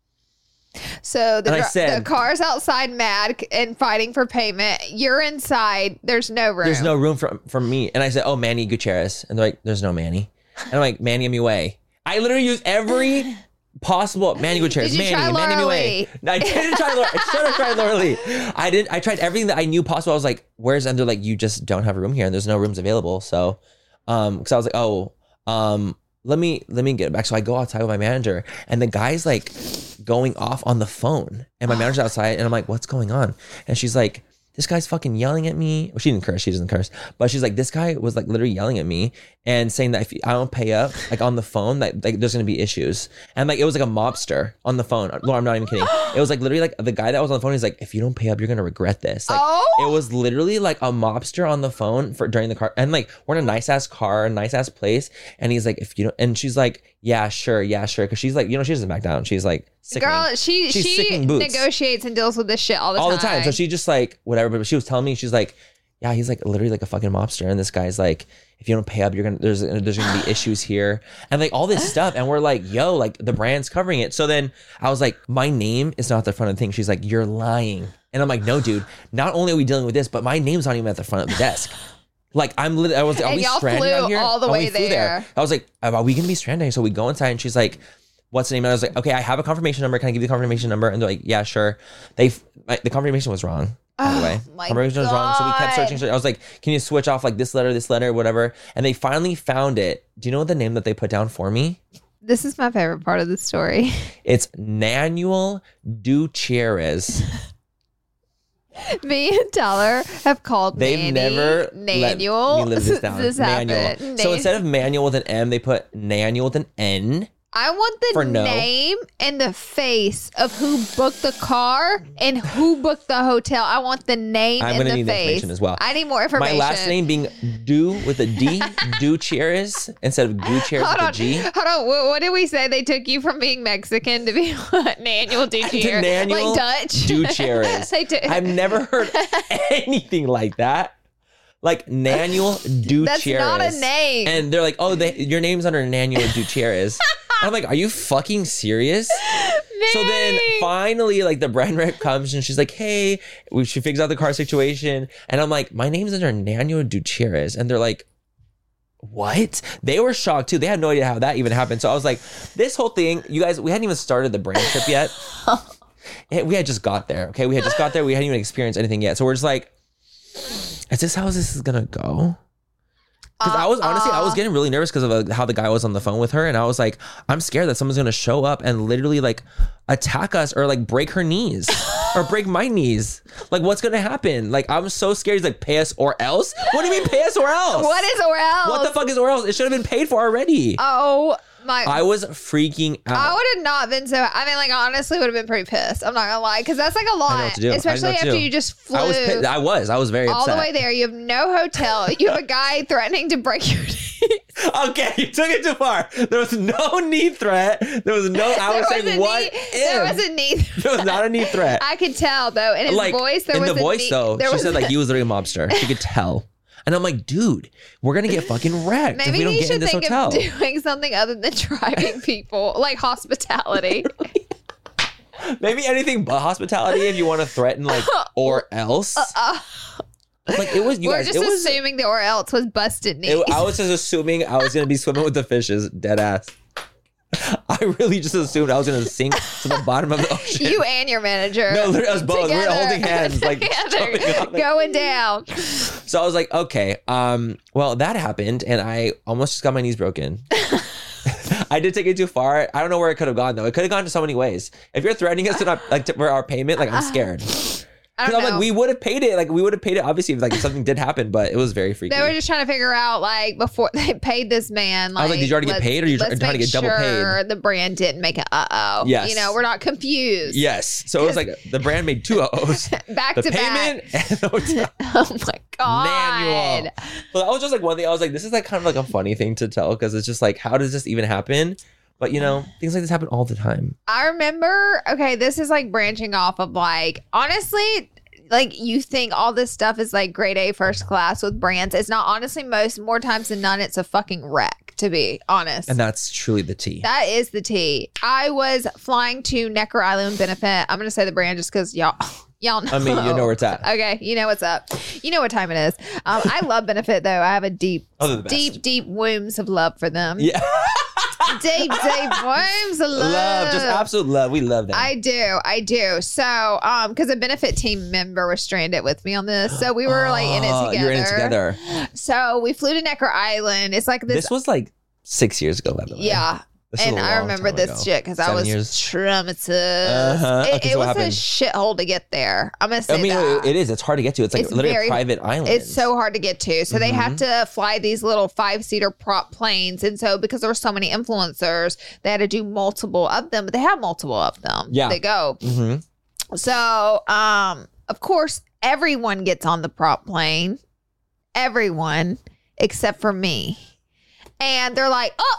so the, And I dri- said- the car's outside mad and fighting for payment. You're inside. There's no room. There's no room for for me. And I said, oh, Manny Gutierrez. And they're like, there's no Manny. And I'm like, Manny M U A. I literally used every possible Manny Gutierrez. Did you Manny, try Manny M U Laura A. Lee? No, I didn't try Laura. I should have tried Laura Lee. I didn't. I tried everything that I knew possible. I was like, where's, and they're like, you just don't have a room here and there's no rooms available. So, um, because I was like, oh, um, let me let me get it back. So I go outside with my manager, and the guy's like going off on the phone, and my manager's outside, and I'm like, what's going on? And she's like, this guy's fucking yelling at me. Well, she didn't curse. She doesn't curse. But she's like, this guy was like literally yelling at me and saying that if I don't pay up, like on the phone, that like there's gonna be issues. And like it was like a mobster on the phone. Laura, I'm not even kidding. It was like literally like the guy that was on the phone. He's like, if you don't pay up, you're gonna regret this. Like Oh. it was literally like a mobster on the phone for during the car. And like we're in a nice ass car, a nice ass place. And he's like, if you don't, and she's like, yeah, sure, yeah, sure. Cause she's like, you know, she doesn't back down. She's like, sickening. Girl, she She's she sickening boots. negotiates and deals with this shit all the all time. the time. So she just like whatever. But she was telling me, she's like, yeah, he's like literally like a fucking mobster, and this guy's like, if you don't pay up, you're gonna there's there's gonna be issues here, and like all this stuff. And we're like, yo, like the brand's covering it. So then I was like, my name is not at the front of the thing. She's like, you're lying, and I'm like, no, dude. Not only are we dealing with this, but my name's not even at the front of the desk. Like I'm literally, I was, are And we y'all stranded flew out here? all the And way we flew there. I was like, are we gonna be stranded? So we go inside, and she's like, what's the name? And I was like, okay, I have a confirmation number. Can I give you the confirmation number? And they're like, yeah, sure. They, my, the confirmation was wrong. By the way, my confirmation was wrong. So we kept God. searching. I was like, can you switch off like this letter, this letter, whatever? And they finally found it. Do you know what the name that they put down for me? This is my favorite part of the story. It's Nanuel Gutierrez. Me and Tyler have called They've Manny never Nanuel. let me live this down. This Nanuel. happened. So Nan- instead of manual with an M, they put Nanuel with an N. I want the for no. name and the face of who booked the car and who booked the hotel. I want the name I'm and gonna the need the face. information as well. I need more information. My last name being Du with a D, Gutierrez, instead of Gutierrez Hold with on, a G. hold on. What, what did we say? They took you from being Mexican to be what? Nanuel Gutierrez, Nanuel like Dutch. Gutierrez. They took- I've never heard anything like that. Like Nanuel Gutierrez. That's not a name. And they're like, oh, they, your name's under Nanuel Gutierrez. I'm like, are you fucking serious? So then Manny. finally, like the brand rep comes and she's like, hey, we, she figures out the car situation. And I'm like, my name's under Nanuel Gutierrez. And they're like, what? They were shocked too. They had no idea how that even happened. So I was like, this whole thing, you guys, we hadn't even started the brand trip yet. We had just got there. Okay. We had just got there. We hadn't even experienced anything yet. So we're just like, is this how this is going to go? Because I was honestly, I was getting really nervous because of uh, how the guy was on the phone with her. And I was like, I'm scared that someone's going to show up and literally like attack us or like break her knees or break my knees. Like, what's going to happen? Like, I'm so scared. He's like, pay us or else? What do you mean pay us or else? What is or else? What the fuck is or else? It should have been paid for already. Oh, my. I was freaking out. I would have not been so. I mean, like, honestly, would have been pretty pissed. I'm not gonna lie, because that's like a lot, I know what to do. especially I know what to after do. you just flew. I was, pissed. I was, I was very all upset. the way there. You have no hotel. You have a guy threatening to break your knee. Okay, you took it too far. There was no knee threat. There was no. I was There saying a what knee- if. There was a knee. There was not a knee threat. I could tell though in his like voice. There in was the a voice knee, though, there she was said like a- he was literally a mobster. She could tell. And I'm like, dude, we're gonna get fucking wrecked if Maybe we don't he get in should this think hotel. of doing something other than driving people, like hospitality. Maybe anything but hospitality if you want to threaten like or else. Uh, Like it was you we're guys. just It was. assuming the or else was busted knees. It, I was just assuming I was gonna be swimming with the fishes, dead ass. I really just assumed I was gonna sink to the bottom of the ocean. You and your manager. No, literally, us both. We were together- holding hands, like, together, going on, like- going down. So I was like, okay, um, well, that happened, and I almost just got my knees broken. I did take it too far. I don't know where it could have gone though. It could have gone to so many ways. If you're threatening us to not like to, for our payment, like I'm scared. I Because don't I'm know. like, we would have paid it. Like we would have paid it. Obviously, if like if something did happen, but it was very freaky. They were just trying to figure out, like, before they paid this man. Like, I was like, did you already get let's- paid, or you let's trying to make get double sure paid? The brand didn't make an uh oh. Yes. You know, we're not confused. Yes. So it was like the brand made two O's. Back The to payment back. and the hotel. Oh my god. Manual. So that was just like one thing. I was like, this is like kind of like a funny thing to tell because it's just like, how does this even happen? But you know, things like this happen all the time. I remember, okay, this is like branching off of like, honestly, like you think all this stuff is like grade A first class with brands. It's not. Honestly, most more times than none, it's a fucking wreck, to be honest. And that's truly the tea. That is the tea. I was flying to Necker Island Benefit. I'm going to say the brand just because y'all, y'all know. I mean, you know where it's at. Okay, you know what's up. You know what time it is. Um, I love Benefit though. I have a deep, Oh, they're the best. deep, deep wombs of love for them. Yeah. Deep, deep wombs of love. Love. Just absolute love. We love that. I do, I do. So, um, because a benefit team member was stranded with me on this, so we were like in it Oh, together. You're in it together. So we flew to Necker Island. It's like this. This was like six years ago, by the way. yeah. This was And a I long remember time this ago. shit because I Seven was years. traumatized. Uh-huh. It, Okay, it so what was a happened? shithole to get there. I'm gonna say I mean, that. it is. It's hard to get to. It's like It's literally very- a private island. It's so hard to get to. So they Mm-hmm. have to fly these little five seater prop planes. And so because there were so many influencers, they had to do multiple of them, but they have multiple of them. Yeah. They go. hmm So, um, of course, everyone gets on the prop plane. Everyone except for me. And they're like, oh,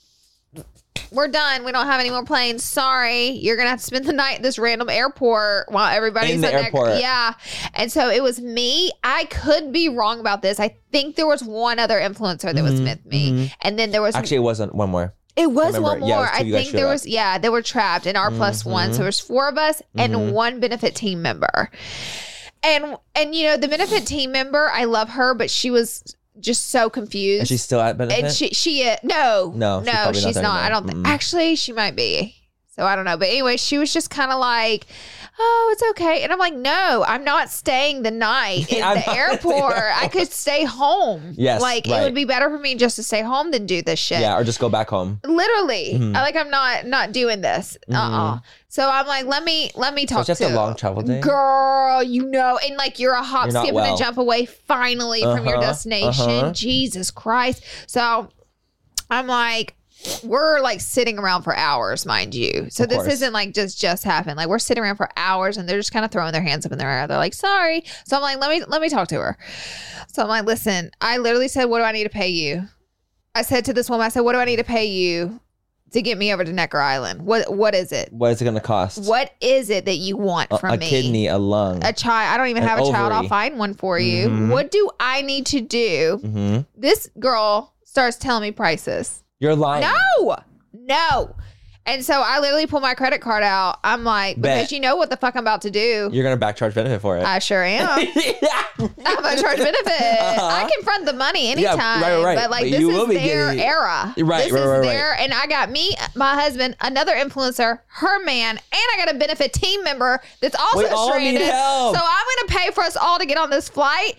we're done. We don't have any more planes. Sorry. You're going to have to spend the night at this random airport while everybody's In the at Neck- airport. Yeah. And so it was me. I could be wrong about this. I think there was one other influencer that was with me. And then there was Actually, it wasn't one more. it was remember. one more. Yeah, it was two I you guys think showed there up. was, yeah, they were trapped in R plus one. So there's four of us and one benefit team member. And, and, you know, the benefit team member, I love her, but she was just so confused. And she's still at benefit. And she, she, uh, no, No, she's no, probably not she's there not. I anymore. don't think, Mm-mm. actually, she might be. So I don't know. But anyway, she was just kind of like, oh, it's okay. And I'm like, no, I'm not staying the night in I'm the not airport. staying I could stay home. Yes, Like, it right. would be better for me just to stay home than do this shit. yeah, or just go back home. Literally. Mhm. I, like, I'm not not doing this. Uh-uh. So I'm like, let me let me talk So it's just to a long travel day. girl, you know, and like you're a hop, You're not skip, well. and a jump away finally from your Uh-huh, destination. uh-huh. Jesus Christ. So I'm like, we're like sitting around for hours, mind you. So Of this course. isn't like just just happened. Like we're sitting around for hours and they're just kind of throwing their hands up in the air. They're like, sorry. So I'm like, let me let me talk to her. So I'm like, listen, I literally said, what do I need to pay you? I said to this woman, I said, what do I need to pay you to get me over to Necker Island? What what is it? What is it going to cost? What is it that you want A, from a me? kidney, a lung. A child. I don't even An have a child. I'll ovary. find one for you. Mhm. What do I need to do? hmm This girl starts telling me prices. You're lying. No, no. And so I literally pull my credit card out. I'm like, because Bet. you know what the fuck I'm about to do. You're going to backcharge benefit for it. I sure am. yeah. I'm gonna charge benefit. Uh-huh. I can front the money Yeah, anytime. right, right. But like But this you is will be their getting- era. Right, this right, is right, right. their and I got me, my husband, another influencer, her man, and I got a benefit team member that's also We all need stranded. help. So I'm gonna pay for us all to get on this flight.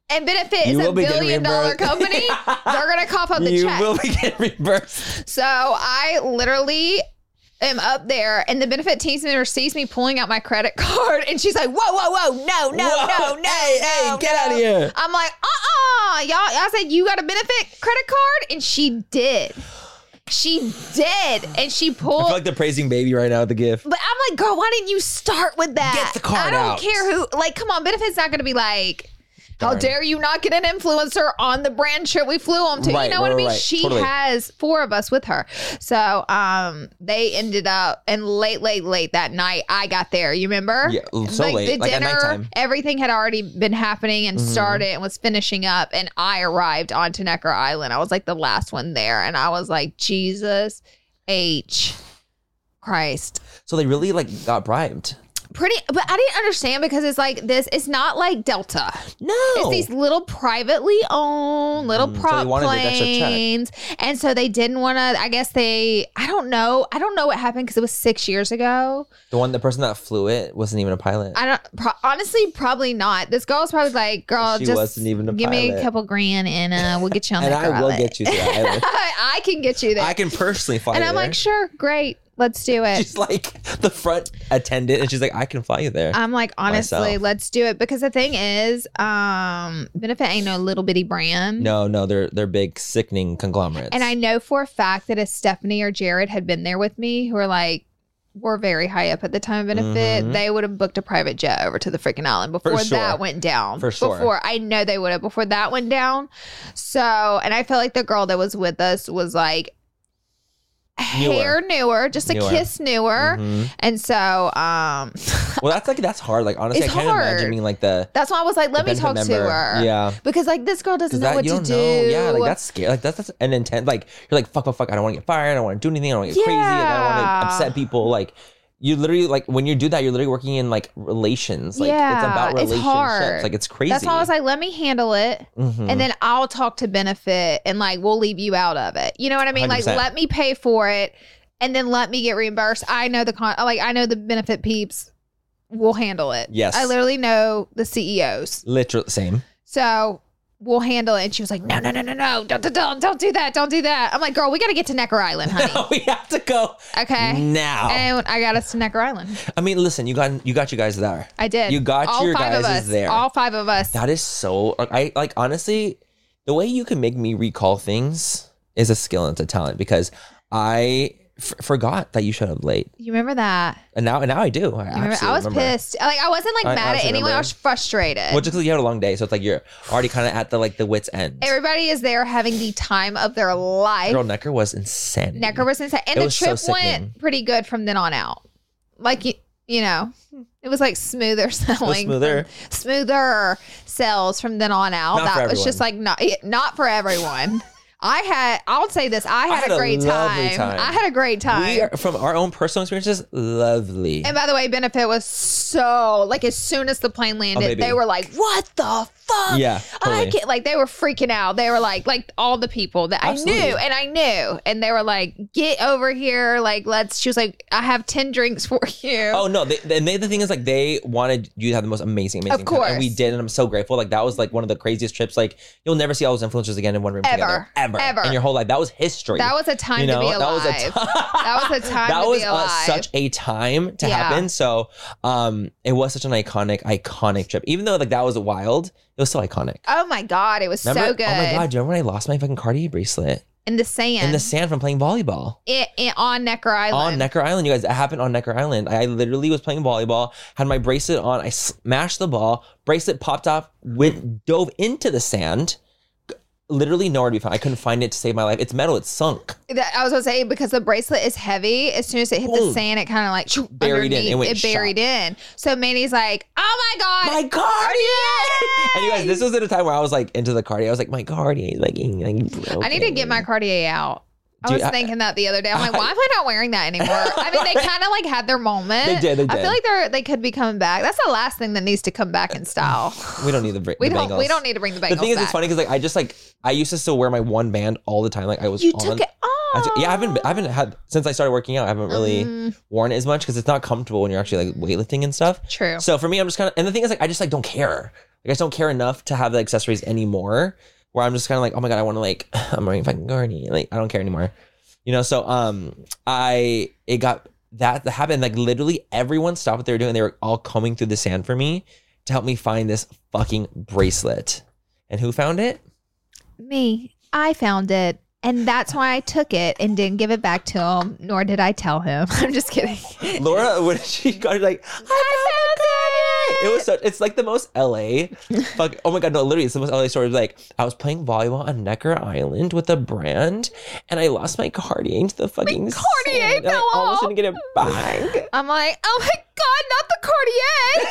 and Benefit You is will a be getting billion dollar reimbursed. company, they're gonna cough up the You check. will be getting reimbursed. So I literally am up there, and the Benefit team member sees me pulling out my credit card, and she's like, "Whoa, whoa, whoa, no, no, Whoa, no, no, hey, no, hey, get no." out of here. I'm like, "Uh-uh, y'all." I said, "You got a Benefit credit card?" And she did. She did, and she I pulled. feel like they're praising baby right now with the gift. But I'm like, girl, why didn't you start with that? Get the card I don't out. care who. Like, come on, Benefit's not going to be like, how Darn. dare you not get an influencer on the brand trip we flew them to? Right, you know what right, I mean? right. She Totally. has four of us with her. So um, they ended up, and late, late, late that night, I got there. You remember? Yeah, so late, The like at dinner, nighttime. everything had already been happening and Mm-hmm. started and was finishing up. And I arrived onto Necker Island. I was like the last one there. And I was like, Jesus H. Christ. So they really like got bribed. Pretty, but I didn't understand because it's like this. It's not like Delta. No. It's these little privately owned little Mm, so prop they wanted the extra check. planes, and so they didn't want to. I guess they. I don't know. I don't know what happened because it was six years ago. The one, the person that flew it wasn't even a pilot. I don't. Pro- honestly, probably not. This girl's probably like, girl, She just wasn't even a give me a pilot. couple grand and uh, we'll get you on and that. I will get you to that island. I can get you there. I can personally fly and you I'm there. like, sure, great, let's do it. She's like the front attendant, and she's like, I can fly you there. I'm like, honestly, myself. let's do it because the thing is, um, Benefit ain't no little bitty brand. no, no, they're they're big, sickening conglomerates. And I know for a fact that if Stephanie or Jared had been there with me, who are like, were very high up at the time of Benefit, Mhm. they would have booked a private jet over to the freaking island before sure. that went down. For sure. Before, I know they would have before that went down. So, and I felt like the girl that was with us was like, Newer. hair newer, just a Newer. kiss newer. Mhm. And so, um, Well, that's like that's hard. Like honestly, It's I can't hard. imagine being like the that's why I was like, let the me talk benefit to member. her. Yeah. Because like this girl doesn't Because know that what you to don't do. know. Yeah, like that's scary. Like that's, that's an intent. Like you're like fuck, fuck, fuck. I don't want to get fired. I don't want to do anything. I don't want to get crazy. Like, I don't want Yeah. to upset people. Like you literally like when you do that, you're literally working in like relations. Like it's Yeah, about it's relationships. hard. Like it's crazy. That's why I was like, let me handle it. Mhm. And then I'll talk to Benefit and like we'll leave you out of it. You know what I mean? one hundred percent. Like let me pay for it and then let me get reimbursed. I know the con like I know the Benefit peeps will handle it. Yes. I literally know the C E Os. literally same. So we'll handle it. And she was like, no, no, no, no, no. Don't, don't, don't, don't do that. Don't do that. I'm like, girl, we got to get to Necker Island, honey. we have to go Okay. now. And I got us to Necker Island. I mean, listen, you got you got you guys there. I did. You got All your five of guys us. there. All five of us. That is so. like, I like honestly, the way you can make me recall things is a skill and it's a talent because I f- forgot that you showed up late, You remember that? and now and now I do. I, You remember? actually I was remember. pissed. Like I wasn't like I mad at honestly anyone. I remember. was frustrated. Well, just because you had a long day, so it's like you're already kind of at the like the wits end. Everybody is there having the time of their life. Girl, Necker was insane. Necker was insane, and It the was so trip sickening. went pretty good from then on out. Like you, you know, it was like smoother selling, smoother. from- smoother sales from then on out. Not for that was just like everyone. not not for everyone. I had, I'll say this, I had, had a a great lovely time. time. I had a great time. We are, from our own personal experiences, lovely. And by the way, Benefit was so like as soon as the plane landed, baby. they were like, "What the fuck?" Yeah, I totally. can't. Like they were freaking out. They were like, like all the people that Absolutely. I knew, and I knew, and they were like, "Get over here!" Like let's. She was like, "I have ten drinks for you." Oh no! They, and they, the thing is, like, they wanted you to have the most amazing, amazing Of time, and we course. did, and I'm so grateful. Like, that was like one of the craziest trips. Like, you'll never see all those influencers again in one room Ever. together, ever, Ever. in your whole life. That was history. That was a time You know, to be that alive. was a ti- That was a time that to was be a- alive. such a time to Yeah. happen. So, um, it was such an iconic, iconic trip. Even though like that was wild, it was so iconic. Oh my god, it was Remember? so good. Oh my god! Do you remember when I lost my fucking Cartier bracelet In the sand. in the sand from playing volleyball? It, it, on Necker Island. On Necker Island, you guys. It happened on Necker Island. I literally was playing volleyball, had my bracelet on. I smashed the ball. Bracelet popped off. Went dove into the sand. Literally nowhere to be found. I couldn't find it to save my life. It's metal. It's sunk. That, I was gonna say because the bracelet is heavy. As soon as it hit the Boom. sand, it kind of like shoo, Buried in. It underneath, went It buried in. So Manny's like, "Oh my god, My Cartier! And you guys, this was at a time where I was like into the Cartier. I was like, my Cartier, is, like, like broken. I need to get my Cartier out." I Dude, was I- thinking that the other day. I'm like, why am I not wearing that anymore? I mean, they kind of like had their moment. They did, they I did. feel like they're they could be coming back. That's the last thing that needs to come back in style. We don't need the, br- We the don't. Bengals. We don't need to bring the Bengals The thing is, back. it's funny because like I just like I used to still wear my one band all the time. Like I was. You on, took it off. I took- yeah, I haven't. I haven't had since I started working out. I haven't really Mm. worn it as much because it's not comfortable when you're actually like weightlifting and stuff. True. So for me, I'm just kind of, and the thing is, like, I just like don't care. Like I just don't care enough to have the accessories anymore. Where I'm just kind of like, oh my god, I want to like, I'm wearing fucking Garni. Like I don't care anymore. You know. So um, I it got that that happened. Like literally, everyone stopped what they were doing. They were all combing through the sand for me to help me find this fucking bracelet. And who found it? Me. I found it. And that's why I took it and didn't give it back to him, nor did I tell him. I'm just kidding. Laura, when she got like, I, I found it. It was such, it's like the most L A. Fuck, oh my God, no, literally, it's the most L A story. It was like, I was playing volleyball on Necker Island with a brand, and I lost my Cartier into the fucking my Cartier sand, and I fell almost off. didn't get it back. I'm like, oh my God, not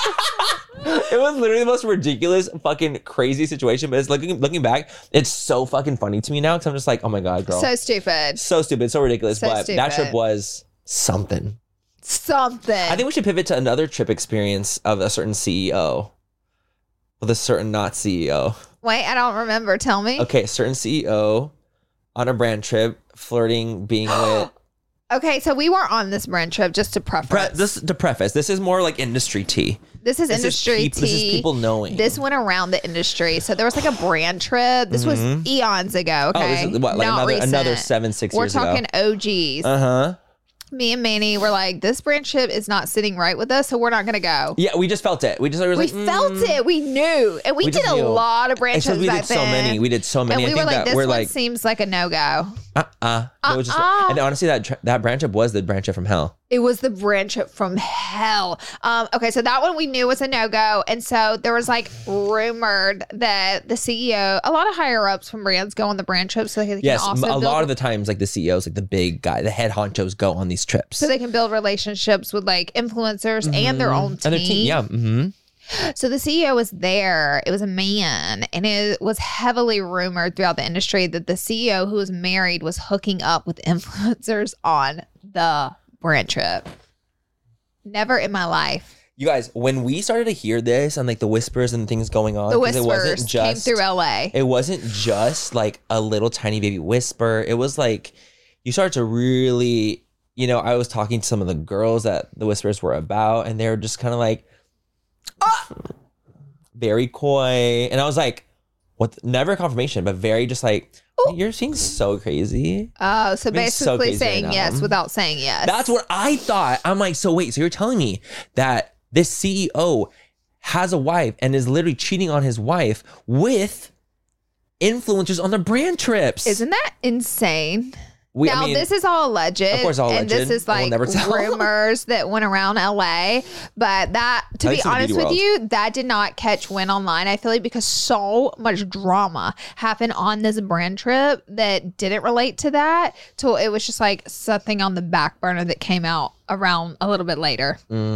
the Cartier. It was literally the most ridiculous, fucking crazy situation. But it's looking looking back, it's so fucking funny to me now because I'm just like, oh my God, girl. So stupid. So stupid, so ridiculous. So but that stupid. trip was something. Something. I think we should pivot to another trip experience of a certain C E O. With a certain not C E O. Wait, I don't remember. Tell me. Okay, certain C E O on a brand trip, flirting, being with. Okay, so we were on this brand trip just to preface. Pre- this to preface, this is more like industry tea. This is This industry is, peop- tea. this is people knowing. This went around the industry. So there was like a brand trip. This was eons ago. Okay. Oh, this is what, like Not another recent. another seven, six We're years talking ago. O Gs. Uh huh. Me and Manny were like, this brand trip is not sitting right with us, so we're not going to go. Yeah, we just felt it. We just we, We like, felt mm. it. We knew. And we, We did just a knew. lot of brand Except trips we back did so then. many. We did so many. And we I were think like, that this we're one like, seems like a no-go. uh uh It was just, Uh-uh. and honestly, that tra- that brand trip was the brand trip from hell. It was the brand trip from hell. Um, okay, so that one we knew was a no-go. And so there was like rumored that the C E O, a lot of higher ups from brands go on the brand trips so they can Yes, also a build, lot of the times, like the C E Os, like the big guy, the head honchos, go on these trips. so they can build relationships with like influencers and their own team. and their team, yeah. Mm-hmm. So the C E O was there. It was a man, and it was heavily rumored throughout the industry that the C E O who was married was hooking up with influencers on the brand trip. Never in my life. You guys, when we started to hear this and like the whispers and things going on, The 'cause it whispers wasn't came just through L A. It wasn't just like a little tiny baby whisper. It was like you start to really, you know, I was talking to some of the girls that the whispers were about, and they were just kind of like, Ah! very coy. And I was like, what? the- never confirmation, but very just like, you're seeing so crazy. Oh, so Being so basically crazy saying right now. yes without saying yes. That's what I thought. I'm like, so wait, so you're telling me that this C E O has a wife and is literally cheating on his wife with influencers on the brand trips? Isn't that insane? we, now I mean, this is all alleged, Of course all and this alleged. is I will like never tell. rumors that went around L A. But that, to At be least in the honest beauty with world. you, that did not catch wind online. I feel like because so much drama happened on this brand trip that didn't relate to that, so it was just like something on the back burner that came out around a little bit later.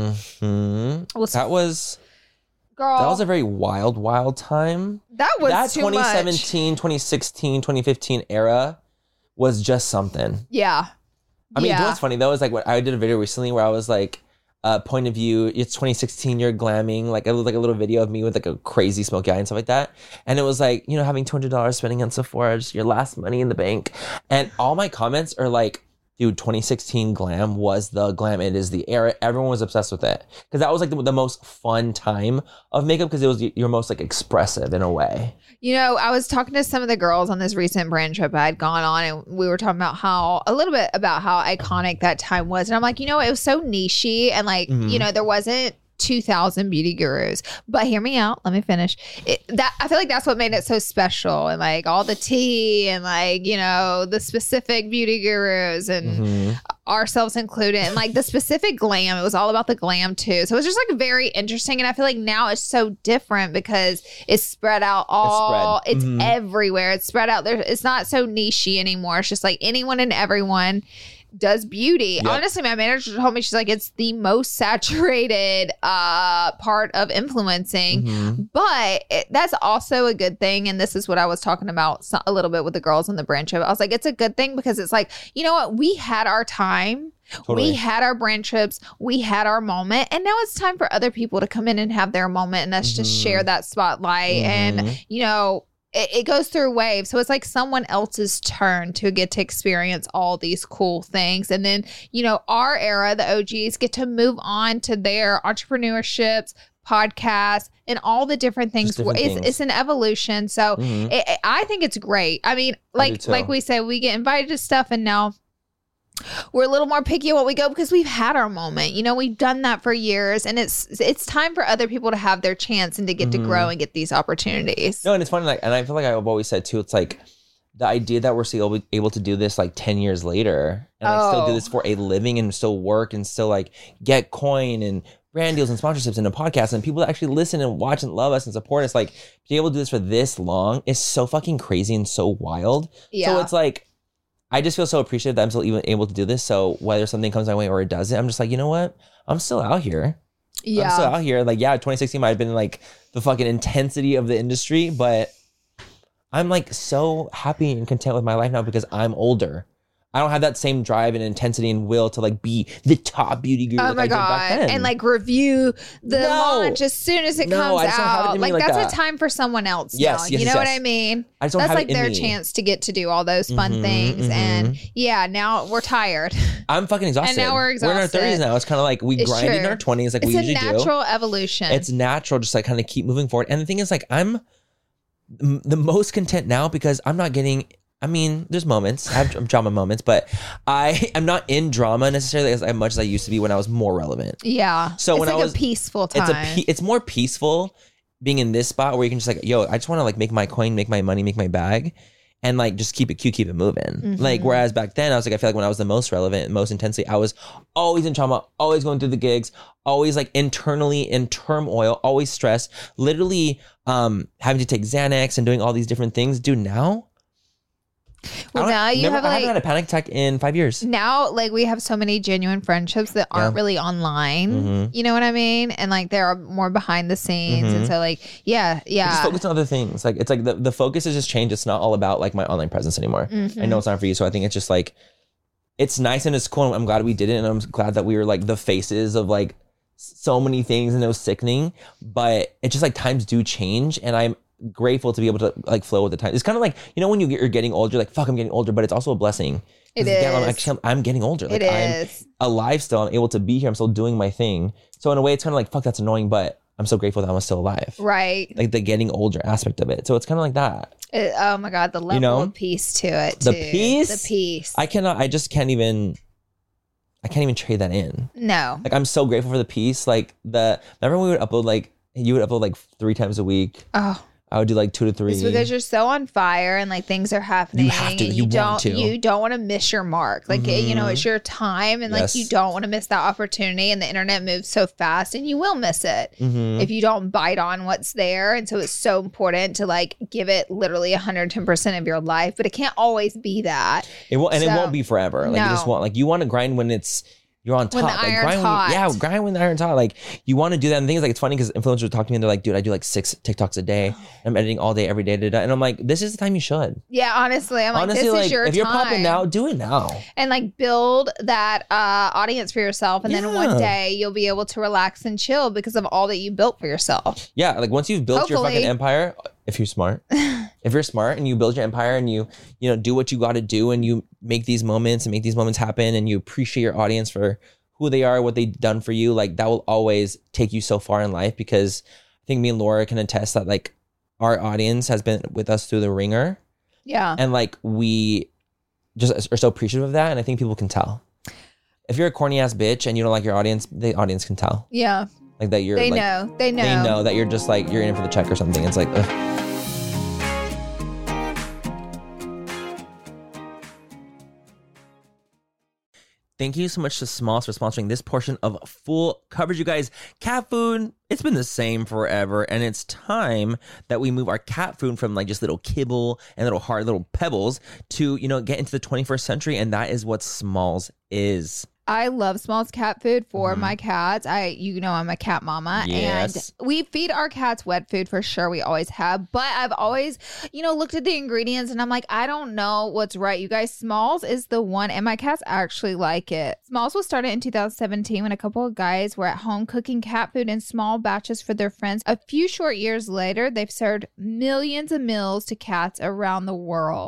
mhm. It was, that was girl, that was a very wild, wild time. that was that too twenty much. seventeen, twenty sixteen, twenty fifteen era was just something. Yeah. I mean, you know yeah. what's funny though is like what I did a video recently where I was like, uh, point of view, it's twenty sixteen, you're glamming, like it was like a little video of me with like a crazy smoky eye and stuff like that. And it was like, you know, having two hundred dollars spending on Sephora, just your last money in the bank. And all my comments are like, dude, twenty sixteen glam was the glam. It is the era. Everyone was obsessed with it. Because that was like the, the most fun time of makeup because it was your most like expressive in a way. You know, I was talking to some of the girls on this recent brand trip I had gone on, and we were talking about how a little bit about how iconic that time was. And I'm like, you know, it was so nichey, and like, Mhm. you know, there wasn't two thousand beauty gurus. But hear me out. Let me finish. It, that I feel like that's what made it so special, and like all the tea, and like, you know, the specific beauty gurus, and Mhm. ourselves included, and like the specific glam. It was all about the glam too. So it was just like very interesting. And I feel like now it's so different because it's spread out all, spread. it's, Mhm. everywhere. It's spread out there. It's not so nichey anymore. It's just like anyone and everyone does beauty. Yep. Honestly, my manager told me, she's like, it's the most saturated uh part of influencing. Mhm. But it, that's also a good thing. And this is what I was talking about so, a little bit with the girls on the brand trip. I was like, it's a good thing because it's like, you know what? We had our time. Totally. We had our brand trips. We had our moment. And now it's time for other people to come in and have their moment and us just Mhm. share that spotlight. And, Mhm. you know, it, it goes through waves. So it's like someone else's turn to get to experience all these cool things. And then, you know, our era, the O Gs, get to move on to their entrepreneurships, podcasts, and all the different things. different it's, things. it's an evolution. So Mhm. it, it- I think it's great. I mean, I do like too. like we say, we get invited to stuff, and now we're a little more picky at what we go because we've had our moment. You know, we've done that for years, and it's it's time for other people to have their chance and to get Mhm. to grow and get these opportunities. No, and it's funny, like, and I feel like I've always said too, it's like the idea that we're still able to do this like ten years later and like still do Oh. this for a living and still work and still like get coin and brand deals and sponsorships and a podcast and people that actually listen and watch and love us and support us, like to be able to do this for this long is so fucking crazy and so wild. Yeah. So it's like, I just feel so appreciative that I'm still even able to do this. So whether something comes my way or it doesn't, I'm just like, you know what? I'm still out here. yeah. I'm still out here. Like, yeah, twenty sixteen might have been like the fucking intensity of the industry, but I'm like so happy and content with my life now because I'm older. I don't have that same drive and intensity and will to like be the top beauty guru. Oh like my I did back god! then. And like review the No. launch as soon as it No, comes I just don't have it out. in me Like, like that's that. a time for someone else. Yes, now. yes, you yes, know what yes. I mean? I just don't That's have like it in their me. chance to get to do all those fun Mhm, things. mhm. And yeah, now we're tired. I'm fucking exhausted. now we're We're in our exhausted. thirties now. It's kind of like we It's grind in true. our twenties like It's we a usually do. natural evolution. It's natural, just like kind of keep moving forward. And the thing is, like, I'm m- the most content now because I'm not getting. I mean, there's moments, I have drama moments, but I am not in drama necessarily as much as I used to be when I was more relevant. yeah. So it's when like I was- a peaceful time. It's a pe- it's more peaceful being in this spot where you can just like, yo, I just want to like make my coin, make my money, make my bag, and like just keep it cute, keep it moving. Mm-hmm. Like whereas back then, I was like, I feel like when I was the most relevant, most intensely, I was always in trauma, always going through the gigs, always like internally in turmoil, always stressed, literally um having to take Xanax and doing all these different things. Dude, now. well, I don't- now you never- have I like haven't had a panic attack in five years. now like we have so many genuine friendships that aren't Yeah. really online. Mhm. You know what I mean? And like they're more behind the scenes. And Mhm. so like yeah, yeah. Just focus on other things. Like it's like the, the focus has just changed. It's not all about like my online presence anymore. Mhm. I know it's not for you. So I think it's just like, it's nice and it's cool. I'm glad we did it. And I'm glad that we were like the faces of like so many things and it was sickening. But it's just like times do change. And I'm grateful to be able to like flow with the time. It's kind of like, you know, when you get, you're getting older, you're like, fuck, I'm getting older. But it's also a blessing. It 'Cause damn, I'm is. actually, I'm, I'm getting older. Like It I'm is. alive still. I'm able to be here. I'm still doing my thing. So in a way, it's kind of like, fuck, that's annoying. But I'm so grateful that I'm still alive. Right. Like the getting older aspect of it. So it's kind of like that. It- oh my god, the level know? of peace to it. The too. peace? The peace. I cannot, I just can't even, I can't even trade that in. no. Like I'm so grateful for the peace. Like the, remember when we would upload like, you would upload like three times a week. Oh, I would do like two to three. it's because you're so on fire and like things are happening. You have to, and you don't. want to. You don't want to miss your mark. Like you know, it's your time, and like Yes. you don't want to miss that opportunity. And the internet moves so fast, and you will miss it Mhm. if you don't bite on what's there. And so it's so important to like give it literally one hundred ten percent of your life, but it can't always be that. It won't, and it So, won't be forever. Like you just no. want, like you want to grind when it's, you're on top. When the like iron's grind when hot. you, yeah, grind when the iron's hot. Like you want to do that. And the thing is, like, it's funny because influencers would talk to me and they're like, dude, I do like six TikToks a day. I'm editing all day, every day. Da, da. And I'm like, this is the time you should. Yeah, honestly, I'm like, Honestly, this like is your if you're time. popping now, do it now. And like build that uh, audience for yourself, and then Yeah. one day you'll be able to relax and chill because of all that you built for yourself. Yeah, like once you've built your Hopefully. fucking empire, if you're smart, if you're smart and you build your empire and you, you know, do what you got to do and you make these moments and make these moments happen and you appreciate your audience for who they are, what they've done for you, like that will always take you so far in life. Because I think me and Laura can attest that like our audience has been with us through the ringer, Yeah. and like we just are so appreciative of that. And I think people can tell. If you're a corny ass bitch and you don't like your audience, the audience can tell. Yeah. Like that you're They like, know. They know. They know that you're just like you're in it for the check or something. It's like, ugh. Thank you so much to Smalls for sponsoring this portion of full coverage, you guys. Cat food, it's been the same forever, and it's time that we move our cat food from like just little kibble and little hard little pebbles to, you know, get into the twenty-first century, and that is what Smalls is. I love Smalls cat food for Mhm. my cats. I, you know, I'm a cat mama, Yes. and we feed our cats wet food for sure. We always have, but I've always, you know, looked at the ingredients and I'm like, I don't know what's right. You guys, Smalls is the one, and my cats actually like it. Smalls was started in two thousand seventeen when a couple of guys were at home cooking cat food in small batches for their friends. A few short years later, they've served millions of meals to cats around the world.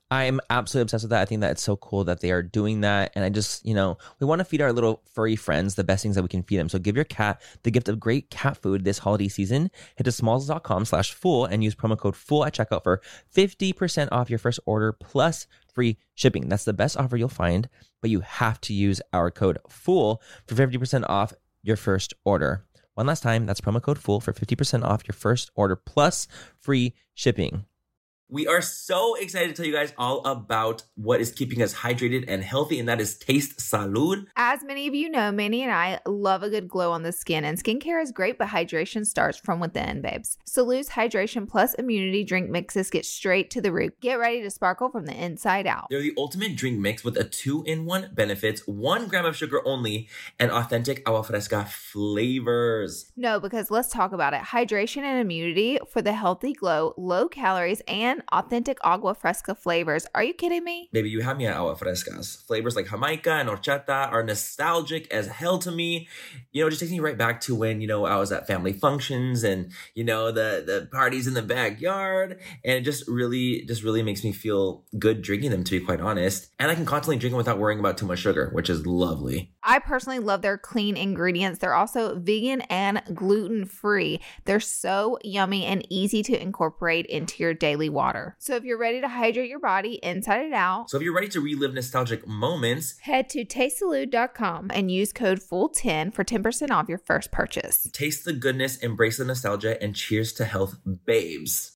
I'm absolutely obsessed with that. I think that it's so cool that they are doing that. And I just, you know, we want to feed our little furry friends the best things that we can feed them. So give your cat the gift of great cat food this holiday season. Head to smalls.com slash full and use promo code full at checkout for fifty percent off your first order plus free shipping. That's the best offer you'll find, but you have to use our code FULL for fifty percent off your first order. One last time, that's promo code FULL for fifty percent off your first order plus free shipping. We are so excited to tell you guys all about what is keeping us hydrated and healthy, and that is Taste Salud. As many of you know, Manny and I love a good glow on the skin, and skincare is great, but hydration starts from within, babes. Salud's Hydration Plus Immunity Drink Mixes get straight to the root. Get ready to sparkle from the inside out. They're the ultimate drink mix with a two-in-one benefits, one gram of sugar only, and authentic agua fresca flavors. No, because let's talk about it. Hydration and immunity for the healthy glow, low calories, and authentic agua fresca flavors. Are you kidding me? Baby, you have me at agua frescas. Flavors like Jamaica and horchata are nostalgic as hell to me. You know, it just takes me right back to when, you know, I was at family functions and, you know, the, the parties in the backyard. And it just really, just really makes me feel good drinking them, to be quite honest. And I can constantly drink them without worrying about too much sugar, which is lovely. I personally love their clean ingredients. They're also vegan and gluten-free. They're so yummy and easy to incorporate into your daily water. So if you're ready to hydrate your body inside and out, so if you're ready to relive nostalgic moments, head to taste salud dot com and use code full ten for ten percent off your first purchase. Taste the goodness, embrace the nostalgia, and cheers to health, babes.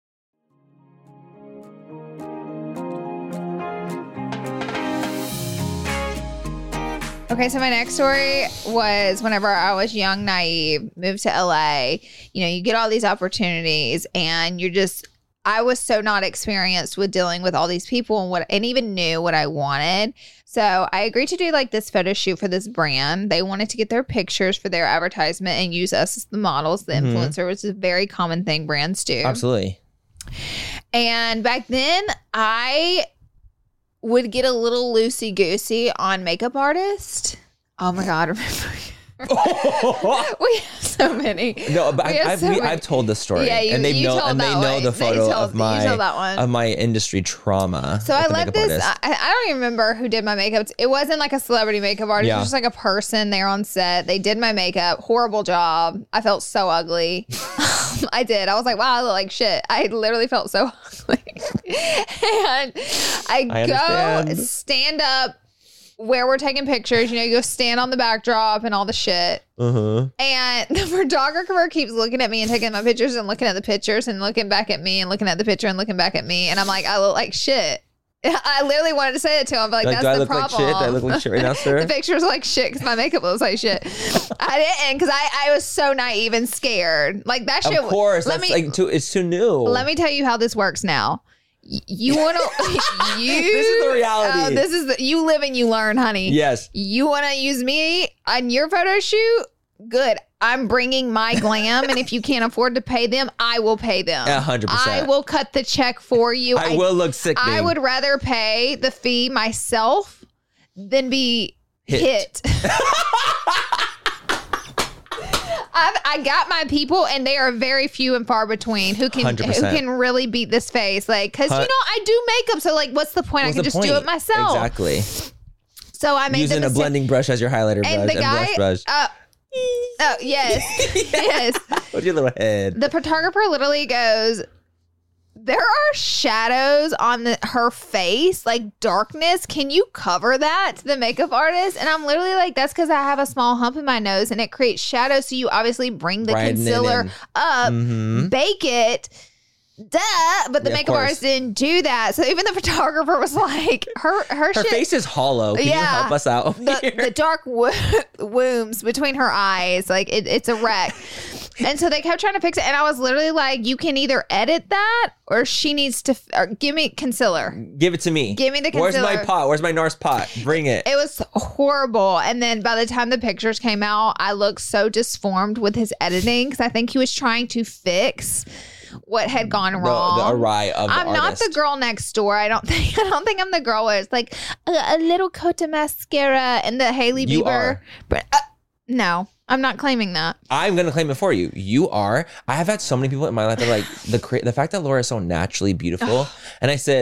Okay, so my next story was whenever I was young, naive, moved to L A, you know, you get all these opportunities and you're just, I was so not experienced with dealing with all these people and what, and even knew what I wanted. So I agreed to do like this photo shoot for this brand. They wanted to get their pictures for their advertisement and use us as the models, the mm-hmm. influencer, which is a very common thing brands do. Absolutely. And back then I would get a little loosey-goosey on makeup artist. Oh my God, remember? We have so many. No, but I've, I've, so we, I've told this story. Yeah, you, and they you know, told and that they know one. the photo told, of my you told that one. of my industry trauma. So I let this. I, I don't even remember who did my makeup. It wasn't like a celebrity makeup artist. Yeah. It was just like a person there on set. They did my makeup. Horrible job. I felt so ugly. I did. I was like, wow, I look like shit. I literally felt so ugly. And I, I go understand. stand up where we're taking pictures. You know, you go stand on the backdrop and all the shit. Uh-huh. And the photographer keeps looking at me and taking my pictures and looking at the pictures and looking back at me and looking at the picture and looking back at me. And I'm like, I look like shit. I literally wanted to say it to him, but like, like, that's the do I look problem. Like shit? Do I look like shit right now, sir? The pictures like shit because my makeup looks like shit. I didn't, because I, I was so naive and scared. Like that shit. Of course, let that's me, like too. It's too new. Let me tell you how this works now. Y- You want to? You. This is the reality. Uh, this is the, you live and you learn, honey. Yes. You want to use me on your photo shoot? Good. I'm bringing my glam, and if you can't afford to pay them, I will pay them. A hundred percent. I will cut the check for you. I, I will look sickening. I would rather pay the fee myself than be hit. hit. I've, I got my people, and they are very few and far between who can one hundred percent who can really beat this face. Like, because you know I do makeup, so like, what's the point? What's I can just point? do it myself. Exactly. So I made using the a blending brush as your highlighter brush and the guy. And blush brush. Uh, oh yes, yes. What's your little head? The photographer literally goes, there are shadows on the, her face, like darkness. Can you cover that to the makeup artist? And I'm literally like, that's because I have a small hump in my nose and it creates shadows. So you obviously bring the Brighten concealer up, mm-hmm. bake it. Duh, but the yeah, makeup artist didn't do that. So even the photographer was like, her her, her shit, face is hollow. Can yeah, you help us out? The, the dark wo- wombs between her eyes, like it, it's a wreck. And so they kept trying to fix it, and I was literally like, you can either edit that or she needs to or give me concealer. Give it to me. Give me the concealer. Where's my pot? Where's my NARS pot? Bring it. It was horrible. And then by the time the pictures came out, I looked so disformed with his editing because I think he was trying to fix what had gone wrong. The, the awry of the I'm artist. not the girl next door. I don't think. I don't think I'm the girl where it's like a, a little coat of mascara and the Hailey you Bieber. Are. But uh, no, I'm not claiming that. I'm gonna claim it for you. You are. I have had so many people in my life that are like the cra- the fact that Laura is so naturally beautiful, and I said,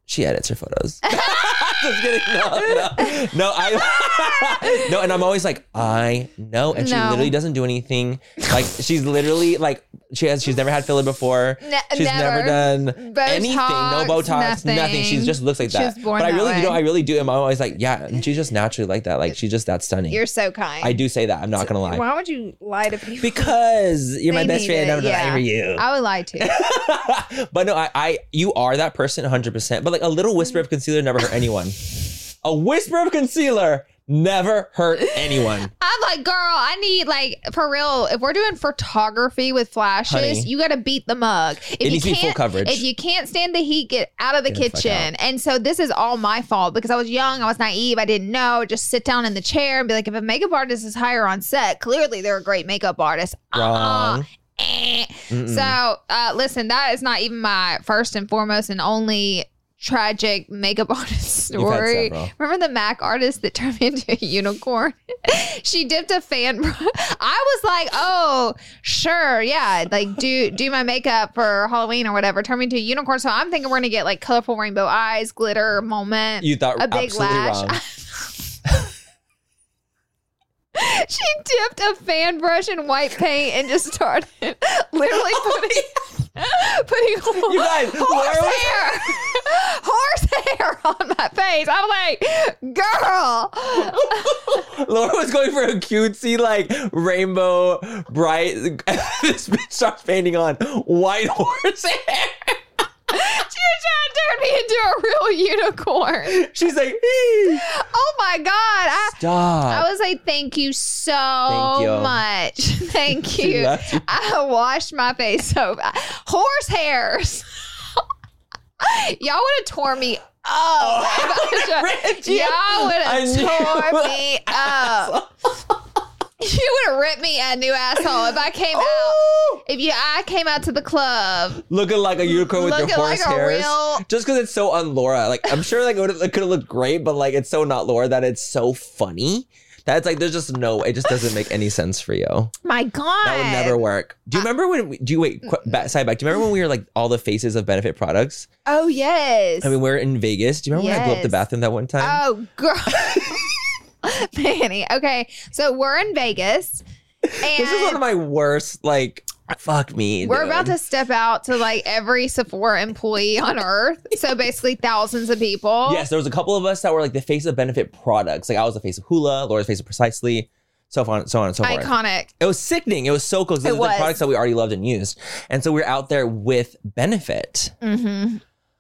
she edits her photos. Just kidding. No, no, no. I no, and I'm always like, I know, and she No. literally doesn't do anything. Like she's literally like she has. She's never had filler before. Ne- she's never, never. done Botox, anything. No Botox. Nothing. She nothing. just looks like She that. was born but I that really, way. you know, I really do. And I'm always like, yeah, and she's just naturally like that. Like she's just that stunning. You're so kind. I do say that. I'm not gonna lie. Why would you lie to people? Because you're my They best need friend. it, I'm gonna lie yeah. for you. I would lie too. But no, I, I, you are that person one hundred percent. But like a little whisper of concealer never hurt anyone. A whisper of concealer never hurt anyone. I'm like, girl, I need like for real. If we're doing photography with flashes, Honey. you got to beat the mug. If It you needs to be can't, full coverage. If you can't stand the heat, get out of the Get the fuck kitchen. And so this is all my fault because I was young, I was naive, I didn't know. Just sit down in the chair and be like, if a makeup artist is higher on set, clearly they're a great makeup artist. Wrong. Uh-uh. Eh. Mm-mm. So uh, listen, that is not even my first and foremost and only tragic makeup artist You've had story. several. Remember the MAC artist that turned me into a unicorn? She dipped a fan. br- I was like, oh, sure, yeah, like do do my makeup for Halloween or whatever. Turn me into a unicorn. So I'm thinking we're gonna get like colorful rainbow eyes, glitter moment. You thought a big absolutely lash. wrong. She dipped a fan brush in white paint and just started literally putting putting You guys, horse Laura was- hair horse hair on my face. I'm like, girl. Laura was going for a cutesy, like rainbow, bright. This bitch starts painting on white horse hair. She was trying to turn me into a real unicorn. She's like, "Hey, Oh my God. I, stop. I was like, thank you so Thank you. much. Thank She you. left you. I washed my face so bad. Horse hairs. Y'all would have tore me up. Oh, if I was trying- ripped you. Y'all would I have knew tore it. me up. You would have ripped me a new asshole if I came out. Oh, If you, I came out to the club. looking like a unicorn with your Looking horse like a hairs. real- Just because it's so un-Laura. Like, I'm sure like it, would've- it could have looked great, but like it's so not Laura that it's so funny. That's like, there's just no, it just doesn't make any sense for you. My God. That would never work. Do you remember when, we, do you, wait, qu- back, side back, do you remember when we were like all the faces of Benefit products? Oh, yes. I mean, we were in Vegas. Do you remember when I blew up the Yes. bathroom that one time? Oh, girl. Manny. Okay. So we're in Vegas. And This is one of my worst, like, fuck me. we're dude. about to step out to like every Sephora employee on earth. So basically thousands of people. Yes, there was a couple of us that were like the face of Benefit products. Like I was the face of Hula, Laura's face of Precisely, so on, so on and so forth. Iconic. It was sickening. It was so cool. 'Cause It It was the was. products that we already loved and used. And so we were out there with Benefit. Mm-hmm.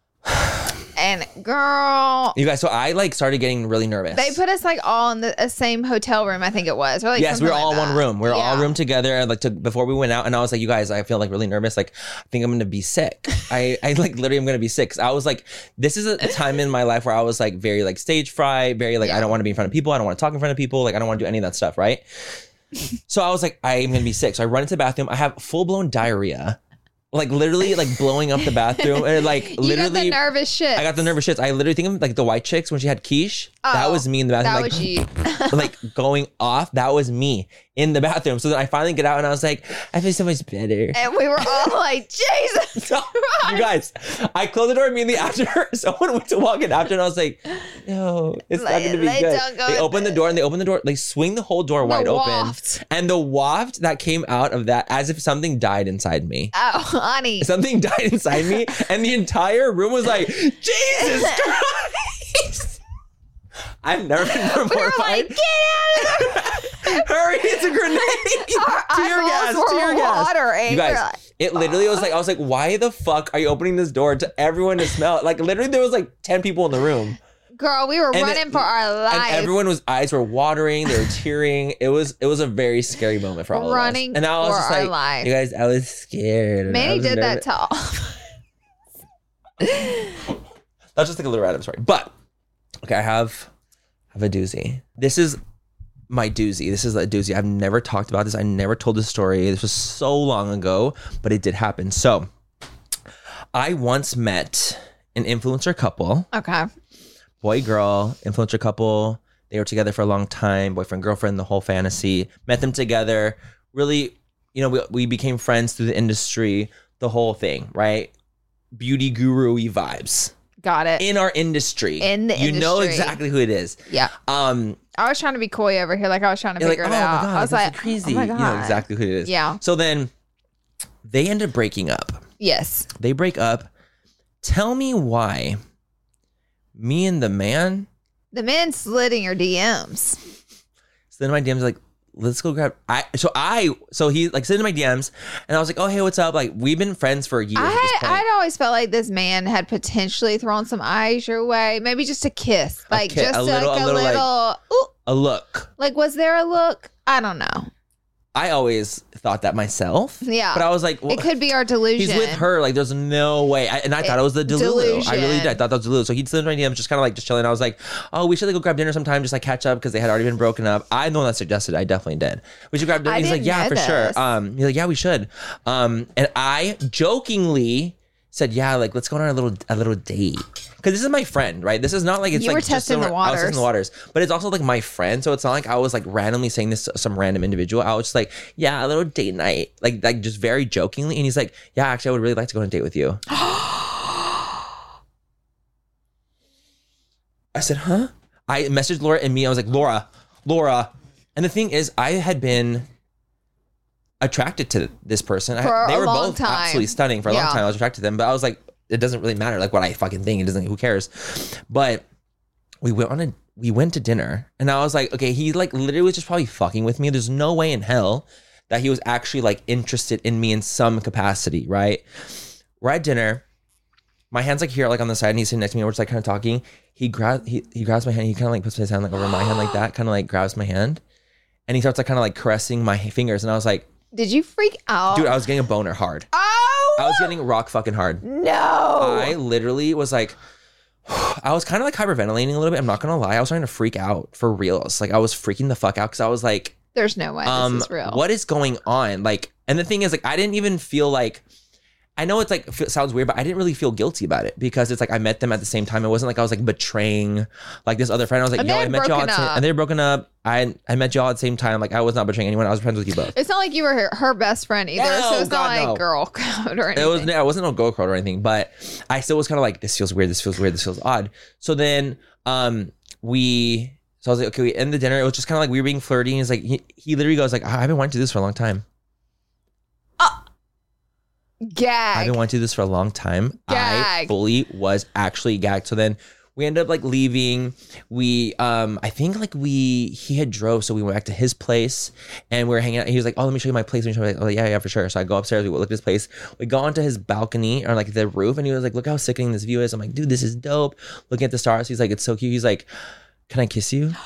And girl, You guys, so I like started getting really nervous. they put us like all in the uh, same hotel room, I think it was. Or like Yes, we were something all in like one that. room. We were all Yeah. room together. And like to, before we went out, and I was like, "You guys, I feel like really nervous. Like, I think I'm gonna be sick. I, I like literally am gonna be sick." 'Cause I was like, "This is a time in my life where I was like very like stage fright, very like I don't want to be in front of people. I don't want to talk in front of people. Like I don't want to do any of that stuff, right?" So I was like, "I'm gonna be sick." So I run into the bathroom. I have full blown diarrhea, like literally like blowing up the bathroom, and like You literally. got the nervous shit. I got the nervous shits. I literally think of like the white chicks when she had quiche. that Oh, was me in the bathroom. That like, was you. like going off. That was me in the bathroom. So then I finally get out and I was like, I feel so much better. And we were all like, Jesus. So, you guys, I closed the door immediately after someone went to walk in after, and I was like, no, it's not Like, going to be they good. don't go They in open the there. door and they open the door, they swing the whole door wide waft. open. And the waft that came out of that, as if something died inside me. Oh, honey. Something died inside me, and the entire room was like, Jesus Christ. I've never been more We were mortified. like, get out of there. Hurry, it's a grenade. Our Tear eyeballs gas, were tear gas. watering. You We're guys, like, it literally was like, I was like, why the fuck are you opening this door to everyone to smell it? Like, literally, there was like ten people in the room. Girl, we were And running it- for our life. And everyone was, eyes were watering, they were tearing. It was, it was a very scary moment for all Running of us. And I was for just our like, life. you guys, I was scared. and I Manny was did that nervous. to all. That's just like a little random story. But okay, I have I have a doozy. This is my doozy. This is a doozy. I've never talked about this. I never told this story. This was so long ago, but it did happen. So I once met an influencer couple, Okay. boy, girl, influencer couple. They were together for a long time, boyfriend, girlfriend, the whole fantasy. Met them together. Really, you know, we, we became friends through the industry, the whole thing, right? Beauty guru-y vibes. Got it. in our industry. In the you know industry. exactly who it is. Yeah. Um, I was trying to be coy over here. Like I was trying to you're like, figure oh it my out. god, I was this is like, crazy. oh my You God. know exactly who it is. Yeah. So then they end up breaking up. Yes. They break up. Tell me why me and the man The men slid in your D Ms. slid in my D Ms like, let's go grab. I so I so he like slid in my D Ms and I was like, oh hey, what's up? Like we've been friends for years. I at this had, point. I'd always felt like this man had potentially thrown some eyes your way. Maybe just a kiss. Like ki- just a little- like a a little, little, like- ooh, a look. like was there a look? I don't know. I always thought that myself. Yeah. But I was like, well, It could be our delusion. he's with her. Like, there's no way. I, and I thought it was the Delulu. Delusion. I really did. I thought that was Delulu. So he'd slid in my D Ms, just kind of like just chilling. I was like, oh, we should like go grab dinner sometime, just like catch up because they had already been broken up. I'm the one that suggested. I definitely did. We should grab dinner. I He's like, didn't yeah, know for this. sure. Um, he's like, yeah, we should. Um, and I jokingly said, yeah, like let's go on a little a little date. Because this is my friend, right? This is not like it's You like were just testing the someone- I was testing the waters. waters, but it's also like my friend. So it's not like I was like randomly saying this to some random individual. I was just like, yeah, a little date night, like like just very jokingly. And he's like, yeah, actually, I would really like to go on a date with you. I said, huh? I messaged Laura and me. I was like, Laura, Laura. And the thing is, I had been attracted to this person. For I, they a were long both time. absolutely stunning for a Yeah. long time. I was attracted to them, but I was like, it doesn't really matter like what I fucking think. It doesn't, who cares? But we went on a, we went to dinner and I was like, okay, he like literally was just probably fucking with me. There's no way in hell that he was actually like interested in me in some capacity, right? We're at dinner. My hand's like here, like on the side, and he's sitting next to me. And we're just like kind of talking. He grabs, he, he grabs my hand. He kind of like puts his hand like over my hand like that, kind of like grabs my hand, and he starts like kind of like caressing my fingers. And I was like, Did you freak out? dude, I was getting a boner hard. Oh I was getting rock fucking hard. no. I literally was like, I was kind of like hyperventilating a little bit. I'm not gonna lie. I was starting to freak out for reals. Like I was freaking the fuck out because I was like, There's no way um, this is real. what is going on? Like, and the thing is, like, I didn't even feel like, I know it's like, f- sounds weird, but I didn't really feel guilty about it because it's like I met them at the same time. It wasn't like I was like betraying like this other friend. I was like, And yo, they I had met y'all, at broken the same- up. and they were broken up. I I met y'all at the same time. Like I was not betraying anyone. I was friends with you both. It's not like you were her, her best friend either, No, so it's God, not like no. girl code or It anything. was I wasn't no go code or anything, but I still was kind of like, this feels weird, this feels weird, this feels odd. So then um we so I was like, okay, we end the dinner. It was just kind of like we were being flirty, and he's like, he, he literally goes like, I've been wanting to do this for a long time. Gag. I've been wanting to do this for a long time. I Gag. fully was actually gagged. So then we ended up like leaving. We, um, I think like we, he had drove, so we went back to his place and we were hanging out. He was like, oh, let me show you my place. Let me show you my, oh, yeah, yeah, for sure. So I go upstairs, we look at his place. We go onto his balcony or like the roof, and he was like, look how sickening this view is. I'm like, dude, this is dope. Looking at the stars. He's like, it's so cute. He's like, can I kiss you?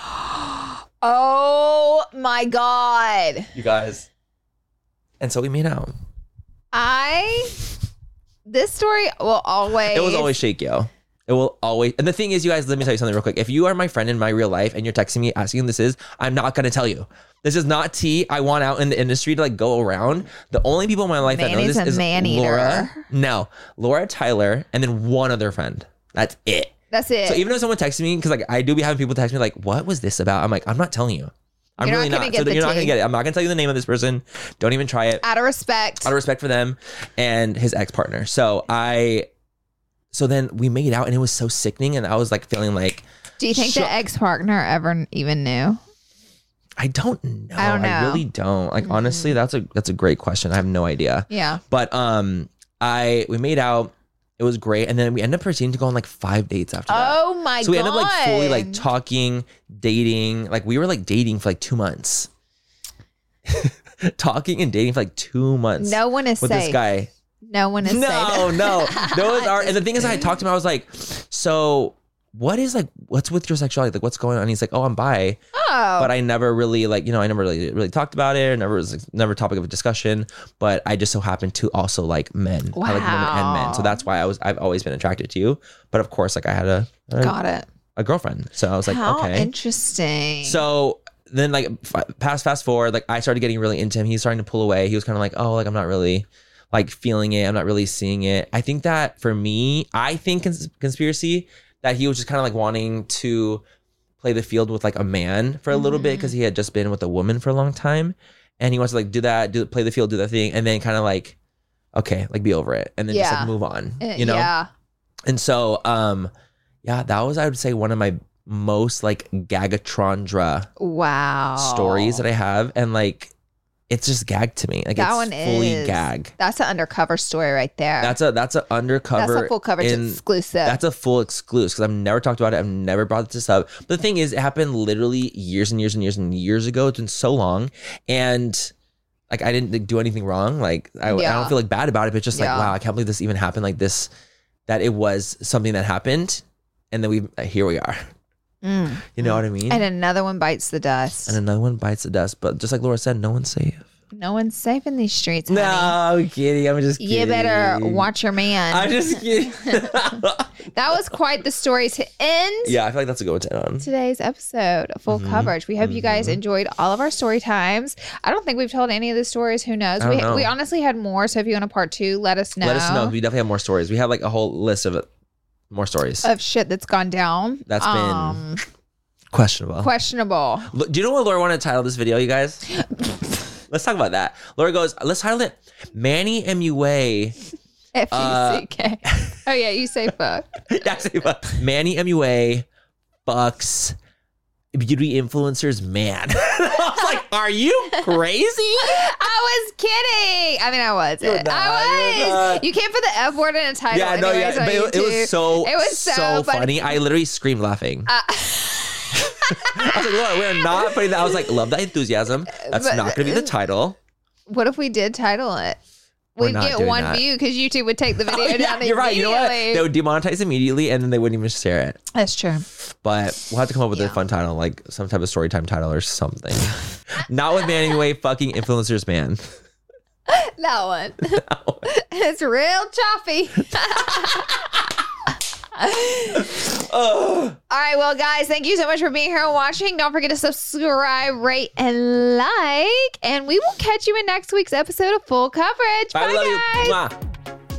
Oh my God. You guys. And so we made out. I, this story will always. It was always shake, yo. It will always. And the thing is, you guys, let me tell you something real quick. If you are my friend in my real life and you're texting me asking who this is, I'm not going to tell you. This is not tea I want out in the industry to like go around. The only people in my life that know Manny's this a is man-eater. Laura. No, Laura, Tyler, and then one other friend. That's it. That's it. So even if someone texts me, because like I do be having people text me like, what was this about? I'm like, I'm not telling you. I'm You're really not not. gonna So get the you're not tea. going to get it. I'm not going to tell you the name of this person. Don't even try it. Out of respect. Out of respect for them and his ex-partner. So I, so then we made out and it was so sickening, and I was like feeling like, Do you think Sure. the ex partner ever even knew? I don't know. I don't know. really don't. Like honestly, that's a that's a great question. I have no idea. Yeah. But um, I we made out. It was great, and then we ended up proceeding to go on like five dates after that. Oh my so we God. ended up like fully like talking, dating. Like we were like dating for like two months. Talking and dating for like two months. No one is with safe. this guy. No one is No, safe. no. Those are, and the thing is, I talked to him. I was like, so what is like, what's with your sexuality? Like, what's going on? He's like, oh, I'm bi, Oh. but I never really like, you know, I never really really talked about it. Never was like, never a topic of a discussion. But I just so happen to also like men. I like women and men, so Wow. that's why I was. I've always been attracted to you. But of course, like I had a a, Got it. a girlfriend, so I was like, How okay. interesting. So then like f- fast fast forward, like I started getting really into him. He's starting to pull away. He was kind of like, oh, like I'm not really like feeling it. I'm not really seeing it. I think that for me, I think cons- conspiracy that he was just kind of like wanting to play the field with like a man for a little bit because he had just been with a woman for a long time, and he wants to like do that, do play the field, do that thing, and then kind of like, okay, like be over it, and then just Yeah. like move on, Uh, you know? Yeah. And so, um, yeah, that was, I would say, one of my most like Gagatrondra Wow. stories that I have. And like, it's just gag to me. Like That it's one fully is. gag. That's an undercover story right there. That's a that's an undercover. That's a full coverage in- exclusive. That's a full exclusive because I've never talked about it. I've never brought this up. But the thing is, it happened literally years and years and years and years ago. It's been so long, and like I didn't do anything wrong. Like I, I Yeah. don't feel like bad about it, but just like Yeah. wow, I can't believe this even happened. Like this, that it was something that happened, and then we here we are. Mm. You know what I mean? And another one bites the dust. And another one bites the dust. But just like Laura said, no one's safe. No one's safe in these streets, honey. No, I'm kidding. I'm just kidding. You better watch your man. I'm just kidding. That was quite the story to end Yeah, I feel like that's a good one to end on. today's episode of Full Mhm. Coverage. We hope you guys enjoyed all of our story times. I don't think we've told any of the stories. Who knows? I don't We, know. we honestly had more. So if you want a part two, let us know. Let us know. We definitely have more stories. We have like a whole list of more stories. Of shit that's gone down. That's been um, questionable. questionable. Look, do you know what Laura wanted to title this video, you guys? Let's talk about that. Laura goes, let's title it Manny M U A. F Uh, U C K. Oh, yeah, you say fuck. Actually, but Manny M U A fucks beauty influencers, man. I was like, are you crazy? I was kidding. I mean, I wasn't. You're not, I you're was. not. You can't put the F word in a title. Yeah, no, anyways yeah. on But it, it was YouTube. so, It was so, so funny. funny. I literally screamed laughing. Uh, I was like, Laura, we're not putting that. I was like, love that enthusiasm. That's But- not going to be the title. What if we did title it? We're We'd not get doing one that. view because YouTube would take the video Oh, down yeah, you're right. You know what? immediately. They would demonetize immediately and then they wouldn't even share it. That's true. But we'll have to come up with Yeah. a fun title, like some type of story time title or something. Not with Manny Way fucking influencers, man. That one. It's real choppy. Oh. All right, well, guys, thank you so much for being here and watching. Don't forget to subscribe, rate, and like. And we will catch you in next week's episode of Full Coverage. Bye, I love guys. you. Mwah.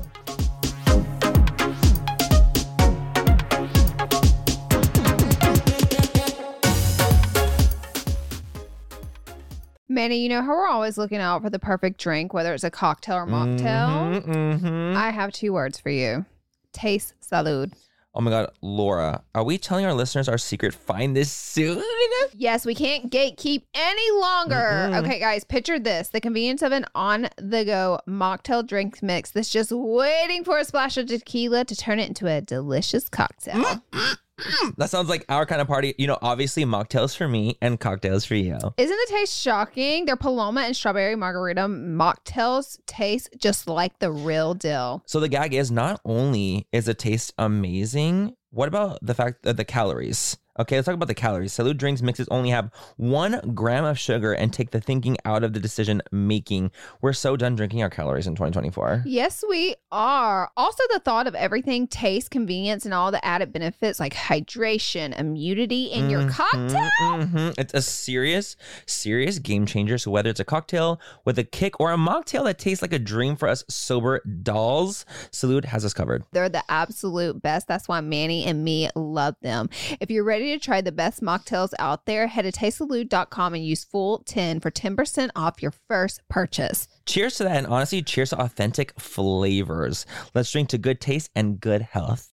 Manny, you know how we're always looking out for the perfect drink, whether it's a cocktail or mocktail? Mhm, mhm. I have two words for you. Taste salud. Oh my God, Laura, are we telling our listeners our secret? Find this soon. Yes, we can't gatekeep any longer. Mm-mm. Okay, guys, picture this. The convenience of an on-the-go mocktail drink mix that's just waiting for a splash of tequila to turn it into a delicious cocktail. That sounds like our kind of party. You know, obviously mocktails for me and cocktails for you. Isn't the taste shocking? Their Paloma and strawberry margarita mocktails taste just like the real deal. So the gag is not only is the taste amazing, what about the fact that the calories? Okay, let's talk about the calories. Salud drinks mixes only have one gram of sugar and take the thinking out of the decision making. We're so done drinking our calories in twenty twenty-four. Yes, we are. Also, the thought of everything, taste, convenience, and all the added benefits like hydration, immunity in your Mhm, cocktail. mhm. It's a serious, serious game changer. So whether it's a cocktail with a kick or a mocktail that tastes like a dream for us sober dolls, Salud has us covered. They're the absolute best. That's why Manny and me love them. If you're ready to try the best mocktails out there, head to taste salud dot com and use full ten for ten percent off your first purchase. Cheers to that, and honestly, cheers to authentic flavors. Let's drink to good taste and good health.